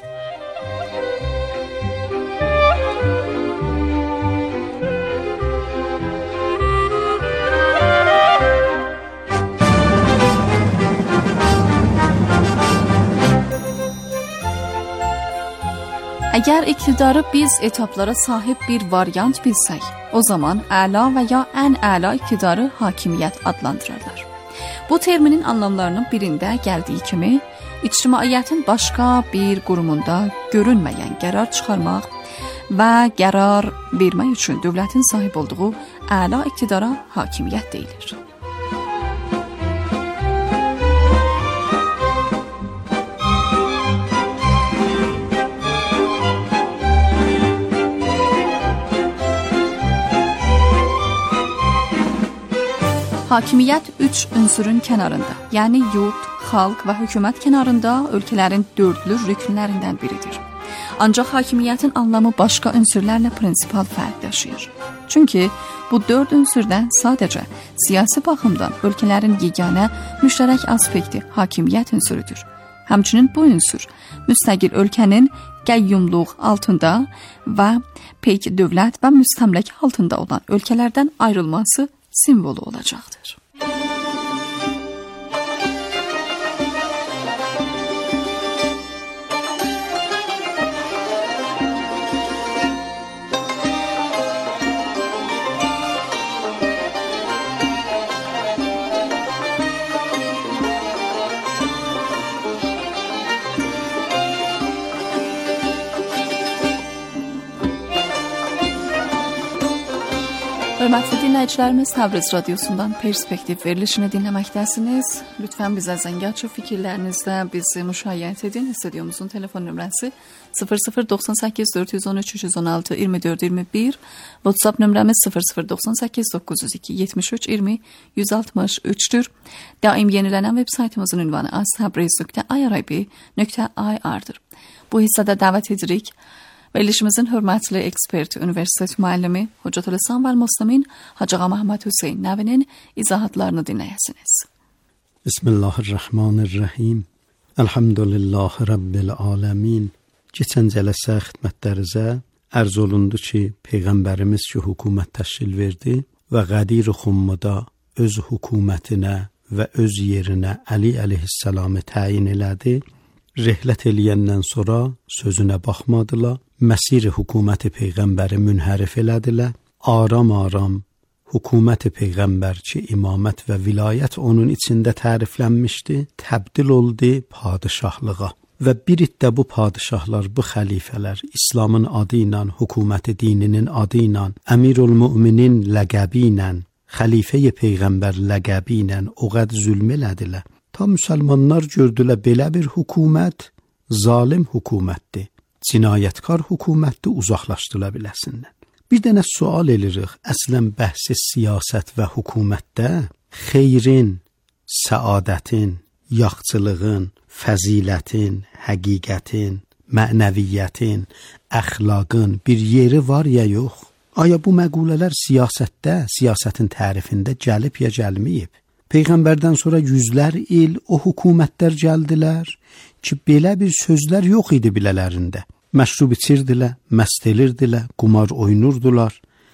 Əgər iktidarı biz etaplara sahib bir variant bilsək, o zaman əla və ya ən əla iktidarı hakimiyyət adlandırırlar. Bu terminin anlamlarının birində gəldiyi kimi, ictimaiyyətin başqa bir qurumunda görünməyən qərar çıxarmaq və qərar vermək üçün dövlətin sahib olduğu əla iqtidara hakimiyyət deyilir. Hakimiyyət 3 ünsürün kənarında, yəni yurt, xalq və hökumət kənarında ölkələrin dördlü rüknlərindən biridir. Ancaq hakimiyyətin anlamı başqa ünsürlərlə prinsipal fərq daşıyır. Çünki bu 4 ünsürdən sadəcə siyasi baxımdan ölkələrin yeganə müştərək aspekti hakimiyyət ünsürüdür. Həmçinin bu ünsür müstəqil ölkənin qəyyumluq altında və peyk dövlət və müstəmləkə altında olan ölkələrdən ayrılması simvolu olacaqdır. Hörmətli dinləyicilərimiz, Təbriz radiosundan Perspektiv verilişini dinləməkdəsiniz. Lütfən bizə zəng açıb fikirlərinizlə bizi müşayiət edin. Stüdyomuzun telefon nömrəsi 0098 413 316 24 21, WhatsApp nömrəmiz 0098 902 73 20 163-dür. Daim yenilənən veb saytımızın ünvanı aztabriz.irib.ir-dir. Bu hissədə dəvət edirik verilişimizin hörmətli ekspert, universitet müəllimi Hocatül İslam və Müslimin Hacı Ağa Məhəmməd Hüseyn Nəvinin izahatlarını dinləyəsiniz. Bismillahirrahmanirrahim. Elhamdülillahi Rabbil aləmin. Keçən cələsə xidmətlərinizə ərz olundu ki, Peyğəmbərimiz ki, hökumət təşkil verdi və Qədir Xummuda öz hökumətinə və öz yerinə Əli əleyhissalamı təyin elədi. Rehlət eləyəndən sonra sözünə baxmadılar. Məsir hökuməti Peyğəmbəri münhərif elədilər. Aram-aram hökuməti Peyğəmbər ki, imamət və vilayət onun içində təriflənmişdi, təbdil oldu padişahlığa. Və bir iddə bu padişahlar, bu xəlifələr İslamın adı ilə, hökuməti dininin adı ilə, Əmirül-Müminin ləqəbi ilə, xəlifə-i Peyğəmbər ləqəbi ilə o qədər zülm elədilər. Ta müsəlmanlar gördülər belə bir hökumət zalim hökumətdir, cinayətkar hökumətdir, uzaqlaşdıra biləsinlər. Bir dənə sual edirik, əslən bəhsi siyasət və hökumətdə xeyrin, səadətin, yaxçılığın, fəzilətin, həqiqətin, mənəviyyətin, əxlaqın bir yeri var ya yox? Aya bu məqulələr siyasətdə, siyasətin tərifində gəlib ya gəlməyib? Peyğəmbərdən sonra yüzlər il o hökumətlər gəldilər ki, belə bir sözlər yox idi bilələrində. Məşrub içirdilər, məst edirdilər, qumar oynurdular,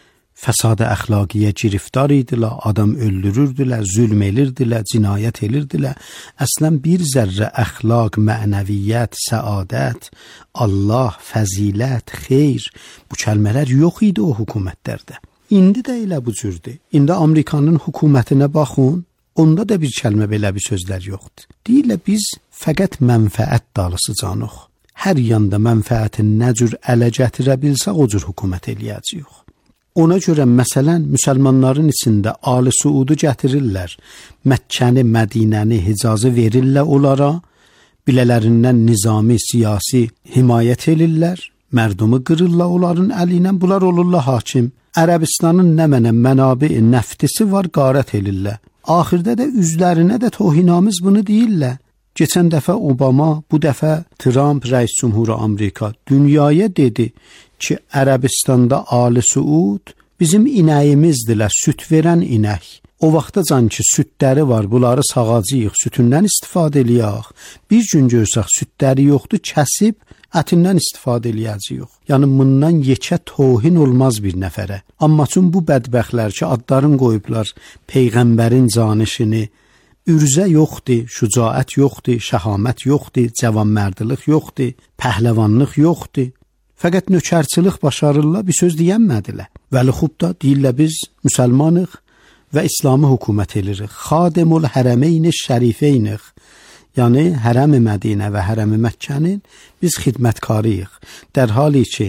fəsada əxlaqiyə giriftar idilər, adam öldürürdülər, zülm edirdilər, cinayət edirdilər. Əslən bir zərrə əxlaq, mənəviyyət, səadət, Allah, fəzilət, xeyr, bu kəlmələr yox idi o hökumətlərdə. İndi də elə bu cürdür. İndi Amerikanın hökumətinə baxın, onda da bir kəlmə belə bir sözlər yoxdur. Deyirlər biz fəqət mənfəət dalısı canıq. Hər yanda mənfəətin nə cür ələ gətirə bilsək o cür hökumət eləyəcəyik. Ona görə məsələn müsəlmanların içində Ali Suudu gətirirlər, Məkkəni, Mədinəni, Hicazı verirlər onlara, bilələrindən nizami, siyasi himayət edirlər, mərdumu qırırlar onların əlindən, bunlar olurlar hakim. Ərəbistanın nə mənə mənabi, nəftisi var, qarət edirlər. Axırda da üzlərinə də tohinamiz bunu deyirlər. Keçən dəfə Obama, bu dəfə Trump, rəis cümhuru Amerika dünyaya dedi ki, Ərəbistanda Ali Suud bizim inəyimizdirlər, süt verən inək. O vaxta can ki, sütləri var, bunları sağacağıq, sütündən istifadə eləyək. Bir gün görsək, sütləri yoxdur, kəsib, ətindən istifadə eləyəcəyik. Yəni, bundan yekə tohin olmaz bir nəfərə. Amma üçün bu bədbəxtlər ki, adların qoyublar, Peyğəmbərin canişini, ürzə yoxdur, şücaət yoxdur, şəhamət yoxdur, cavanmərdlik yoxdur, pəhləvanlıq yoxdur. Fəqət nökərçilik başarırlar, bir söz deyənmədilər. Vəli xubda deyirlər biz müsəlmanıq və İslamı hökumət edirik. Xadimul hərəmeyn şərifeynik. Yəni, hərəm-i Mədinə və hərəm-i Məkkənin biz xidmətkarıyıq. در حالی ki,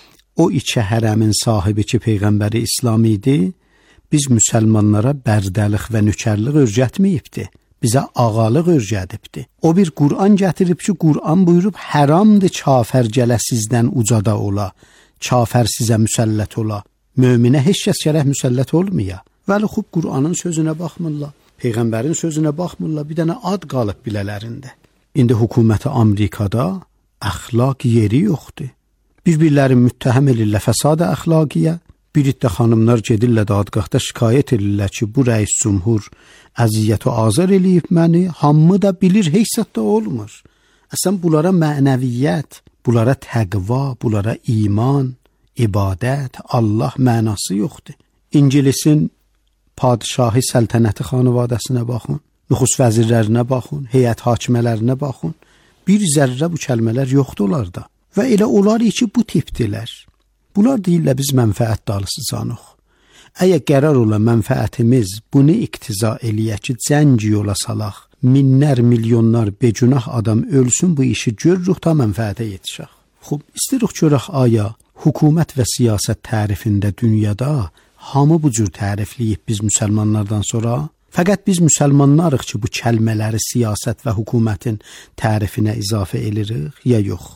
o iki hərəmin sahibi ki, Peyğəmbəri İslam idi, biz müsəlmanlara bərdəlik və nökərlik öyrətməyibdi. Bizə ağalıq öyrədibdi. O bir Qur'an gətirib ki, Qur'an buyurub, həramdır kafər gələ sizdən ucada ola, kafər sizə müsəllət ola. Möminə heç kəs gərək müsəllət olmaya. Vəli xub Qur'anın sözünə baxmırlar, Peyğəmbərin sözünə baxmırlar, bir dənə ad qalıb bilələrində. İndi hökuməti Amerikada əxlaq yeri yoxdur. Bir-birləri müttəhəm edirlər fəsada əxlaqiyə. Bir iddə xanımlar gedirlər dadgahda şikayət edirlər ki, bu rəis cümhur əziyyət və azar eləyib məni, hamı da bilir, heysətdə olmur. Əslən, bunlara mənəviyyət, bunlara təqva, bunlara iman, ibadət, Allah mənası yoxdur. İngilisin padişahı səltənəti xanvadəsinə baxın, nüxus vəzirlərinə baxın, heyət hakimələrinə baxın. Bir zərrə bu kəlmələr yoxdur onlarda. Və elə onlar ki, bu tipdilər. Bunlar deyirlər biz mənfəət dalısı canıq. Əgər qərar ola mənfəətimiz bunu iqtiza eləyə ki, cəng yola salaq, minlər, milyonlar becünah adam ölsün, bu işi görürük ta mənfəətə yetişək. Xub, istəyirik görək aya, hökumət və siyasət tərifində dünyada hamı bu cür tərifləyib biz müsəlmanlardan sonra? Fəqət biz müsəlmanlarıq ki, bu kəlmələri siyasət və hökumətin tərifinə izafə edirik, ya yox?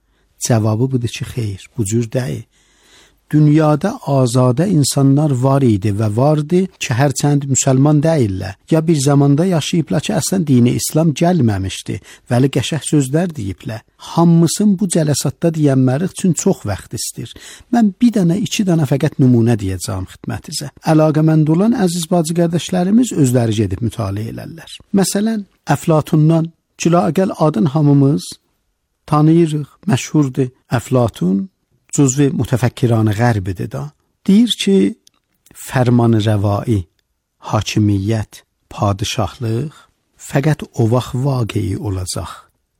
Cavabı budur ki, xeyr, bu cür deyil. Dünyada azadə insanlar var idi və vardı ki, hərçənd müsəlman deyillər. Ya bir zamanda yaşayıblar ki, əslən dini İslam gəlməmişdi, vəli qəşəh sözlər deyiblər. Hamısın bu cələsatda deyənmərik üçün çox vaxt istir. Mən bir dənə, iki dənə fəqət nümunə deyəcəm xidmətinizə. Əlaqəmənd olan əziz bacı qardaşlarımız özləri gedib mütaliə elərlər. Məsələn, Əflatundan, Cilagəl adın hamımız tanıyırıq, məşhurdur. Əflatun cüzvi mütəfəkkiran qərbidir da. Deyir ki, fərman rəvai, hakimiyyət, padişahlıq fəqət o vaxt vaqei olacaq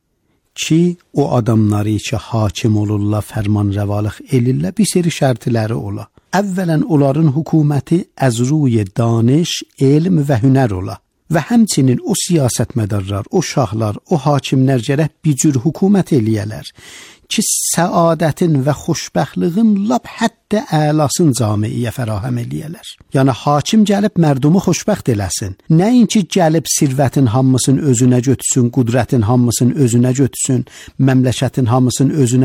ki, o adamları ki, hakim olurlar, fərman rəvalıq elirlər, bir seri şərtləri ola. Əvvələn onların hökuməti əz ruy danış, elm və hünər ola. Və həmçinin o siyasətmədarlar, o şahlar, o hakimlər gərək bir cür hökumət eləyələr ki, səadətin və xoşbəxtliğin lap hətta əlasın camiyə fərahəm eləyələr. Yəni, hakim gəlib mərdumu xoşbəxt eləsin. Nəinki gəlib sirvətin hamısını özünə götürsün, qudrətin hamısını özünə götürsün, məmləkətin hamısını özünə